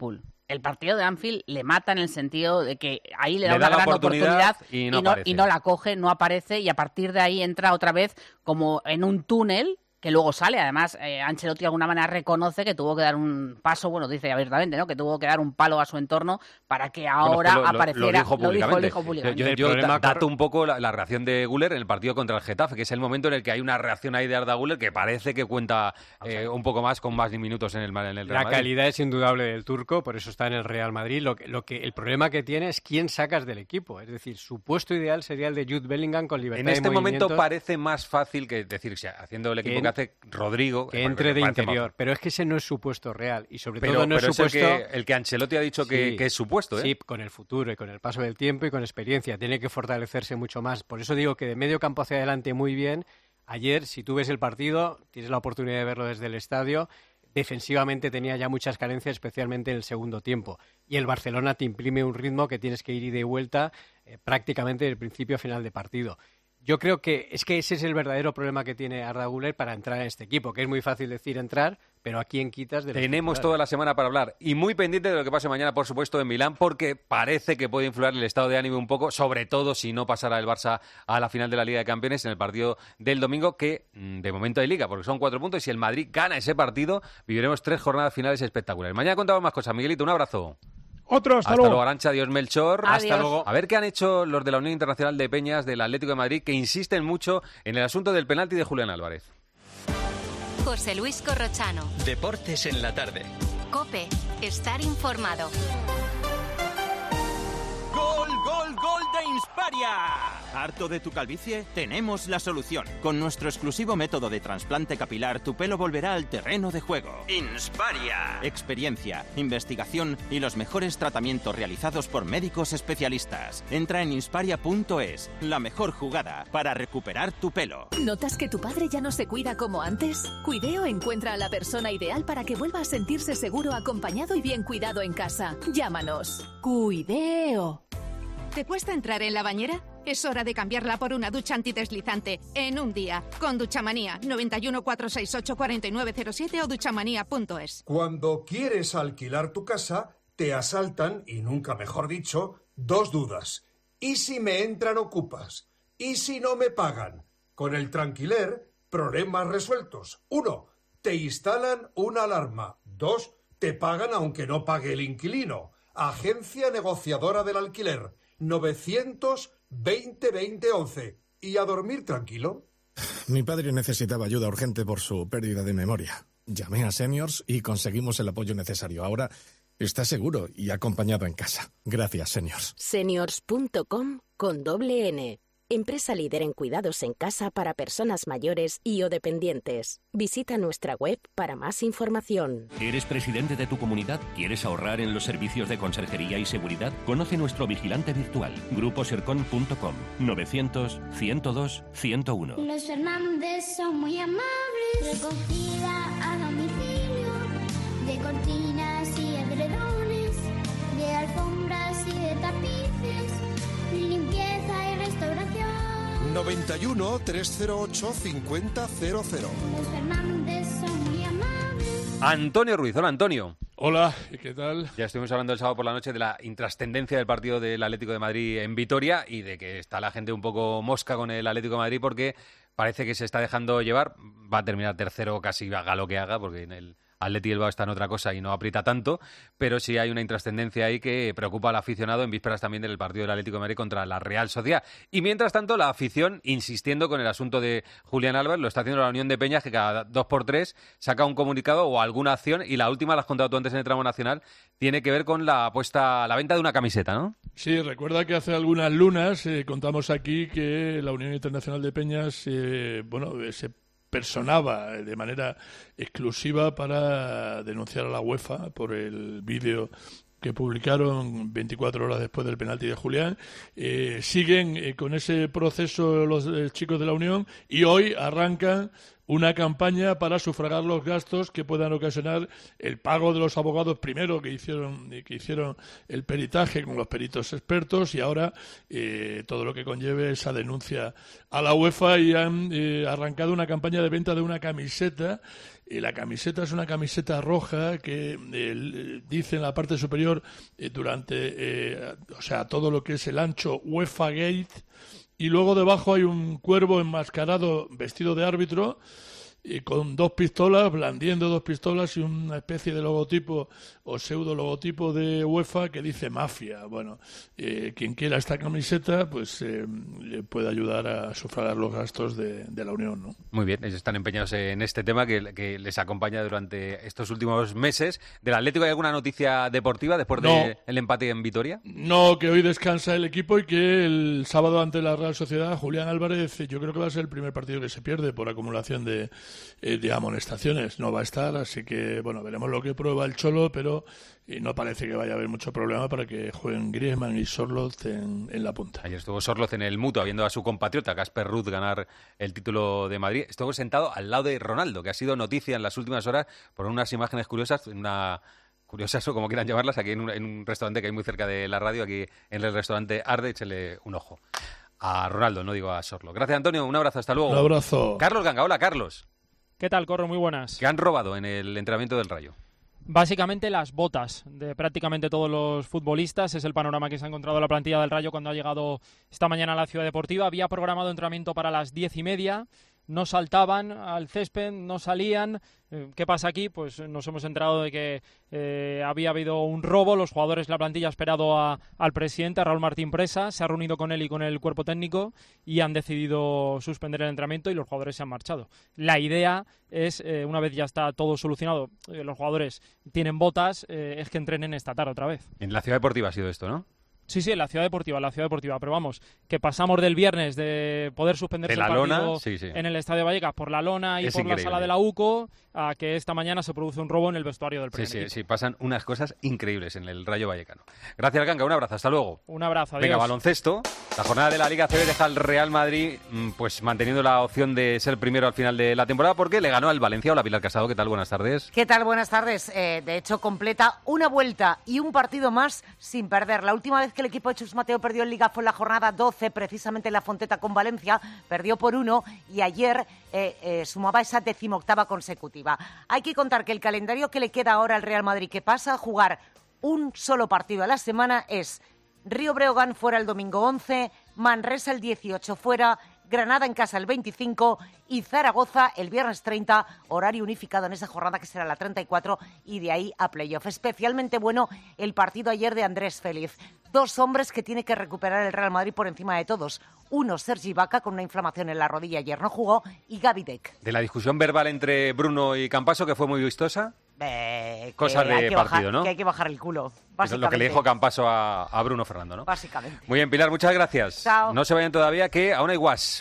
el partido de Anfield le mata en el sentido de que ahí le da Le una da la gran oportunidad oportunidad y no y, no, aparece. y no la coge, no aparece, y a partir de ahí entra otra vez como en un túnel que luego sale. Además, eh, Ancelotti de alguna manera reconoce que tuvo que dar un paso, bueno, dice abiertamente, ¿no?, que tuvo que dar un palo a su entorno para que ahora Bueno, es que lo- apareciera. Lo dijo públicamente. Lo dijo, lo dijo públicamente. Yo, yo El problema, da- dato un poco la, la reacción de Güler en el partido contra el Getafe, que es el momento en el que hay una reacción ahí de Arda Güler que parece que cuenta eh, un poco más con más minutos en el, en el Real La Madrid. calidad es indudable del turco, por eso está en el Real Madrid. Lo que, lo que, el problema que tiene es quién sacas del equipo. Es decir, su puesto ideal sería el de Jude Bellingham con libertad En de este momento movimientos, parece más fácil que decir, o sea, haciendo el equipo Que que, en- hace Rodrigo, que eh, entre de parece más interior. fácil. Pero es que ese no es su puesto real. Y sobre Pero, todo no pero es su es el, puesto... que, el que Ancelotti ha dicho que, Sí. que es su puesto, ¿eh? Sí, con el futuro y con el paso del tiempo y con experiencia. Tiene que fortalecerse mucho más. Por eso digo que de medio campo hacia adelante muy bien. Ayer, si tú ves el partido, tienes la oportunidad de verlo desde el estadio. Defensivamente tenía ya muchas carencias, especialmente en el segundo tiempo. Y el Barcelona te imprime un ritmo que tienes que ir y de vuelta eh, prácticamente del principio a final de partido. Yo creo que es que ese es el verdadero problema que tiene Arda Güler para entrar en este equipo, que es muy fácil decir entrar, pero ¿a quién quitas de los Tenemos titulares? toda la semana para hablar y muy pendiente de lo que pase mañana, por supuesto, en Milán, porque parece que puede influir el estado de ánimo un poco, sobre todo si no pasara el Barça a la final de la Liga de Campeones en el partido del domingo, que mm, de momento hay Liga, porque son cuatro puntos, y si el Madrid gana ese partido, viviremos tres jornadas finales espectaculares. Mañana contamos más cosas. Miguelito, un abrazo. Otro, hasta, Hasta luego. luego, Arantxa. Adiós, Melchor. Adiós. Hasta luego. A ver qué han hecho los de la Unión Internacional de Peñas del Atlético de Madrid, que insisten mucho en el asunto del penalti de Julián Álvarez. José Luis Corrochano. Deportes en la tarde. COPE. Estar informado. ¡Gol, gol, gol de Insparia! ¿Harto de tu calvicie? Tenemos la solución. Con nuestro exclusivo método de trasplante capilar, tu pelo volverá al terreno de juego. Insparia. Experiencia, investigación y los mejores tratamientos realizados por médicos especialistas. Entra en insparia punto es, la mejor jugada para recuperar tu pelo. ¿Notas que tu padre ya no se cuida como antes? Cuideo encuentra a la persona ideal para que vuelva a sentirse seguro, acompañado y bien cuidado en casa. Llámanos. Cuideo. ¿Te cuesta entrar en la bañera? Es hora de cambiarla por una ducha antideslizante en un día. Con Duchamanía. noventa y uno, cuatrocientos sesenta y ocho, cuarenta y nueve cero siete o duchamanía punto es. Cuando quieres alquilar tu casa, te asaltan, y nunca mejor dicho, dos dudas. ¿Y si me entran ocupas? ¿Y si no me pagan? Con el Tranquiler, problemas resueltos. Uno, te instalan una alarma. Dos, te pagan aunque no pague el inquilino. Agencia negociadora del alquiler. novecientos veinte veinte once. ¿Y a dormir tranquilo? Mi padre necesitaba ayuda urgente por su pérdida de memoria. Llamé a Seniors y conseguimos el apoyo necesario. Ahora está seguro y acompañado en casa. Gracias, Seniors. Seniors punto com con doble N. Empresa líder en cuidados en casa para personas mayores y o dependientes. Visita nuestra web para más información. ¿Eres presidente de tu comunidad? ¿Quieres ahorrar en los servicios de conserjería y seguridad? Conoce nuestro vigilante virtual. grupo sercon punto com. novecientos, ciento dos, ciento uno. Los Fernández son muy amables. Recogida a domicilio de cortinas y edredones, de alfombras y de tapices, limpieza y restauración. noventa y uno, trescientos ocho, cincuenta cero cero. Los Fernández son muy amables. Antonio Ruiz. Hola, Antonio. Hola, ¿y qué tal? Ya estuvimos hablando el sábado por la noche de la intrascendencia del partido del Atlético de Madrid en Vitoria y de que está la gente un poco mosca con el Atlético de Madrid porque parece que se está dejando llevar. Va a terminar tercero casi haga lo que haga, porque en el Atleti Bilbao está en otra cosa y no aprieta tanto, pero sí hay una intrascendencia ahí que preocupa al aficionado en vísperas también del partido del Atlético de Madrid contra la Real Sociedad. Y mientras tanto, la afición, insistiendo con el asunto de Julián Álvarez, lo está haciendo la Unión de Peñas, que cada dos por tres saca un comunicado o alguna acción, y la última, la has contado tú antes en el tramo nacional, tiene que ver con la apuesta, la venta de una camiseta, ¿no? Sí, recuerda que hace algunas lunas eh, contamos aquí que la Unión Internacional de Peñas, eh, bueno, eh, se personaba de manera exclusiva para denunciar a la UEFA por el vídeo que publicaron veinticuatro horas después del penalti de Julián. Eh, siguen eh, con ese proceso los eh, chicos de la Unión y hoy arrancan una campaña para sufragar los gastos que puedan ocasionar el pago de los abogados primero que hicieron que hicieron el peritaje con los peritos expertos y ahora eh, todo lo que conlleve esa denuncia a la UEFA, y han eh, arrancado una campaña de venta de una camiseta Y la camiseta es una camiseta roja que eh, dice en la parte superior eh, durante, eh, o sea, todo lo que es el ancho UEFA Gate, y luego debajo hay un cuervo enmascarado vestido de árbitro y con dos pistolas, blandiendo dos pistolas y una especie de logotipo o pseudo logotipo de UEFA que dice Mafia. Bueno, eh, quien quiera esta camiseta, pues eh, le puede ayudar a sufragar los gastos de, de la Unión, ¿no? Muy bien, ellos están empeñados en este tema que, que les acompaña durante estos últimos meses. ¿Del Atlético hay alguna noticia deportiva después No. del empate en Vitoria? No, que hoy descansa el equipo y que el sábado ante la Real Sociedad, Julián Álvarez, yo creo que va a ser el primer partido que se pierde por acumulación de, eh, de amonestaciones. No va a estar, así que, bueno, veremos lo que prueba el Cholo, pero eh, no parece que vaya a haber mucho problema para que jueguen Griezmann y Sorloth en, en la punta. Ayer estuvo Sorloth en el Mutua viendo a su compatriota Casper Ruud ganar el título de Madrid. Estuvo sentado al lado de Ronaldo, que ha sido noticia en las últimas horas por unas imágenes curiosas, una curiosas o como quieran llamarlas, aquí en un, en un restaurante que hay muy cerca de la radio, aquí en el restaurante Arde, échale un ojo. A Ronaldo, no digo a Sorloth. Gracias, Antonio, un abrazo, hasta luego. Un abrazo. Carlos Ganga, hola, Carlos. ¿Qué tal, Corro? Muy buenas. ¿Qué han robado en el entrenamiento del Rayo? Básicamente las botas de prácticamente todos los futbolistas. Es el panorama que se ha encontrado la plantilla del Rayo cuando ha llegado esta mañana a la Ciudad Deportiva. Había programado entrenamiento para las diez y media. No saltaban al césped, no salían. ¿Qué pasa aquí? Pues nos hemos enterado de que eh, había habido un robo. Los jugadores, la plantilla ha esperado a, al presidente, a Raúl Martín Presa. Se ha reunido con él y con el cuerpo técnico y han decidido suspender el entrenamiento y los jugadores se han marchado. La idea es, eh, una vez ya está todo solucionado, eh, los jugadores tienen botas, eh, es que entrenen esta tarde otra vez. En la Ciudad Deportiva ha sido esto, ¿no? Sí, sí, en la Ciudad Deportiva, en la Ciudad Deportiva, pero vamos, que pasamos del viernes de poder suspenderse de la el partido lona, sí, sí. en el Estadio Vallecas por la lona y Es por increíble. la sala de la U C O, a que esta mañana se produce un robo en el vestuario del primer Sí, sí, equipo. sí, pasan unas cosas increíbles en el Rayo Vallecano. Gracias, Ganga, un abrazo, hasta luego. Un abrazo, adiós. Venga, baloncesto. La jornada de la Liga C B deja al Real Madrid mm, pues manteniendo la opción de ser primero al final de la temporada porque le ganó al Valencia. Hola, Pilar Casado, ¿qué tal? Buenas tardes. ¿Qué tal? Buenas tardes. Eh, de hecho, completa una vuelta y un partido más sin perder. La última vez que el equipo de Chus Mateo perdió en Liga fue en la jornada doce, precisamente en la Fonteta con Valencia. Perdió por uno y ayer eh, eh, sumaba esa decimoctava consecutiva. Hay que contar que el calendario que le queda ahora al Real Madrid, que pasa a jugar un solo partido a la semana, es Río Breogán fuera el domingo once, Manresa el dieciocho fuera, Granada en casa el veinticinco y Zaragoza el viernes treinta, horario unificado en esa jornada que será la treinta y cuatro, y de ahí a playoff. Especialmente bueno el partido ayer de Andrés Félix. Dos hombres que tiene que recuperar el Real Madrid por encima de todos. Uno, Sergi Ibaka, con una inflamación en la rodilla, ayer no jugó, y Gavi Deck. De la discusión verbal entre Bruno y Campaso, que fue muy vistosa. Eh, Cosas de que partido, bajar, ¿no? Que hay que bajar el culo, Eso es básicamente. lo que le dijo Campaso a, a Bruno Fernando, ¿no? Básicamente. Muy bien, Pilar, muchas gracias. Chao. No se vayan todavía, que aún hay guas.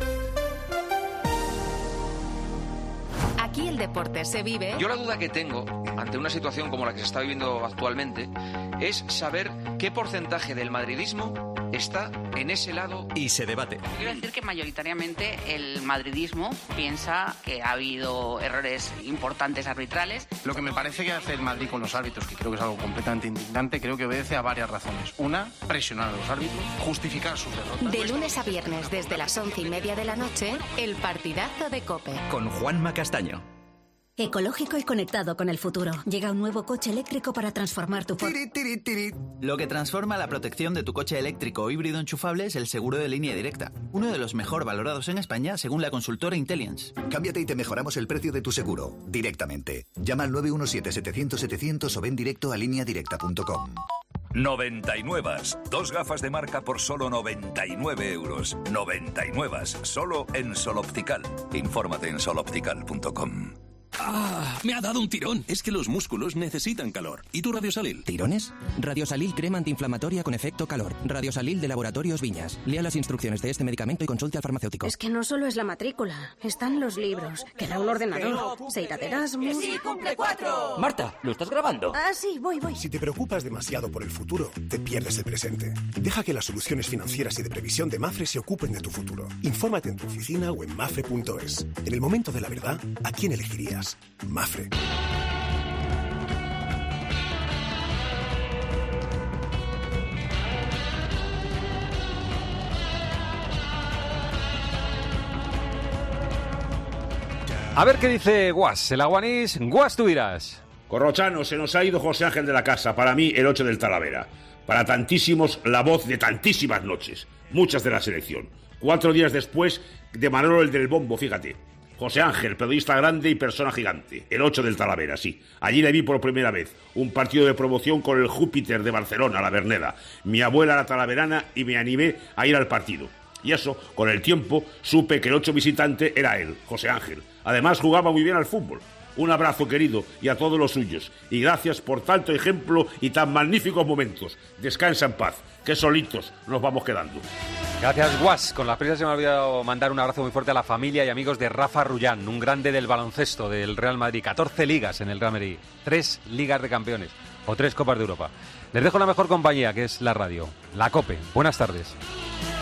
Aquí el deporte se vive. Yo la duda que tengo ante una situación como la que se está viviendo actualmente es saber qué porcentaje del madridismo está en ese lado. Y se debate. Quiero decir que mayoritariamente el madridismo piensa que ha habido errores importantes arbitrales. Lo que me parece que hace el Madrid con los árbitros, que creo que es algo completamente indignante, creo que obedece a varias razones. Una, presionar a los árbitros, justificar sus derrotas. De lunes a viernes desde las once y media de la noche, el partidazo de COPE. Con Juanma Castaño. Ecológico y conectado con el futuro. Llega un nuevo coche eléctrico para transformar tu... Tiri, tiri, tiri. Lo que transforma la protección de tu coche eléctrico o híbrido enchufable es el seguro de línea directa. Uno de los mejor valorados en España según la consultora Intelliance. Cámbiate y te mejoramos el precio de tu seguro, directamente. Llama al nueve uno siete, setecientos, setecientos o ven directo a línea directa punto com. noventa y nueve. Dos gafas de marca por solo noventa y nueve euros. noventa y nueve. Solo en Sol Optical. Infórmate en sol optical punto com. ¡Ah! Me ha dado un tirón. Es que los músculos necesitan calor. ¿Y tu Radiosalil? ¿Tirones? Radiosalil crema antiinflamatoria con efecto calor. Radiosalil de Laboratorios Viñas. Lea las instrucciones de este medicamento y consulte al farmacéutico. Es que no solo es la matrícula. Están los libros. Queda un ordenador. Se irá de Erasmus. ¡Sí, cumple cuatro! Marta, ¿lo estás grabando? Ah, sí, voy, voy. Si te preocupas demasiado por el futuro, te pierdes el presente. Deja que las soluciones financieras y de previsión de Mafre se ocupen de tu futuro. Infórmate en tu oficina o en mafre punto es. En el momento de la verdad, ¿a quién elegirías? Mafre. A ver qué dice Guas, el aguanís. Guas, tú dirás. Corrochano, se nos ha ido José Ángel de la casa. Para mí, el ocho del Talavera. Para tantísimos, la voz de tantísimas noches. Muchas de la selección. Cuatro días después, de Manolo el del bombo, fíjate. José Ángel, periodista grande y persona gigante. El ocho del Talavera, sí. Allí le vi por primera vez. Un partido de promoción con el Júpiter de Barcelona, la Verneda. Mi abuela era talaverana y me animé a ir al partido. Y eso, con el tiempo, supe que el ocho visitante era él, José Ángel. Además, jugaba muy bien al fútbol. Un abrazo, querido, y a todos los suyos. Y gracias por tanto ejemplo y tan magníficos momentos. Descansa en paz, que solitos nos vamos quedando. Gracias, Guas. Con las prisas se me ha olvidado mandar un abrazo muy fuerte a la familia y amigos de Rafa Rullán, un grande del baloncesto del Real Madrid. catorce ligas en el Real Madrid, tres ligas de campeones o tres Copas de Europa. Les dejo la mejor compañía, que es la radio, la COPE. Buenas tardes.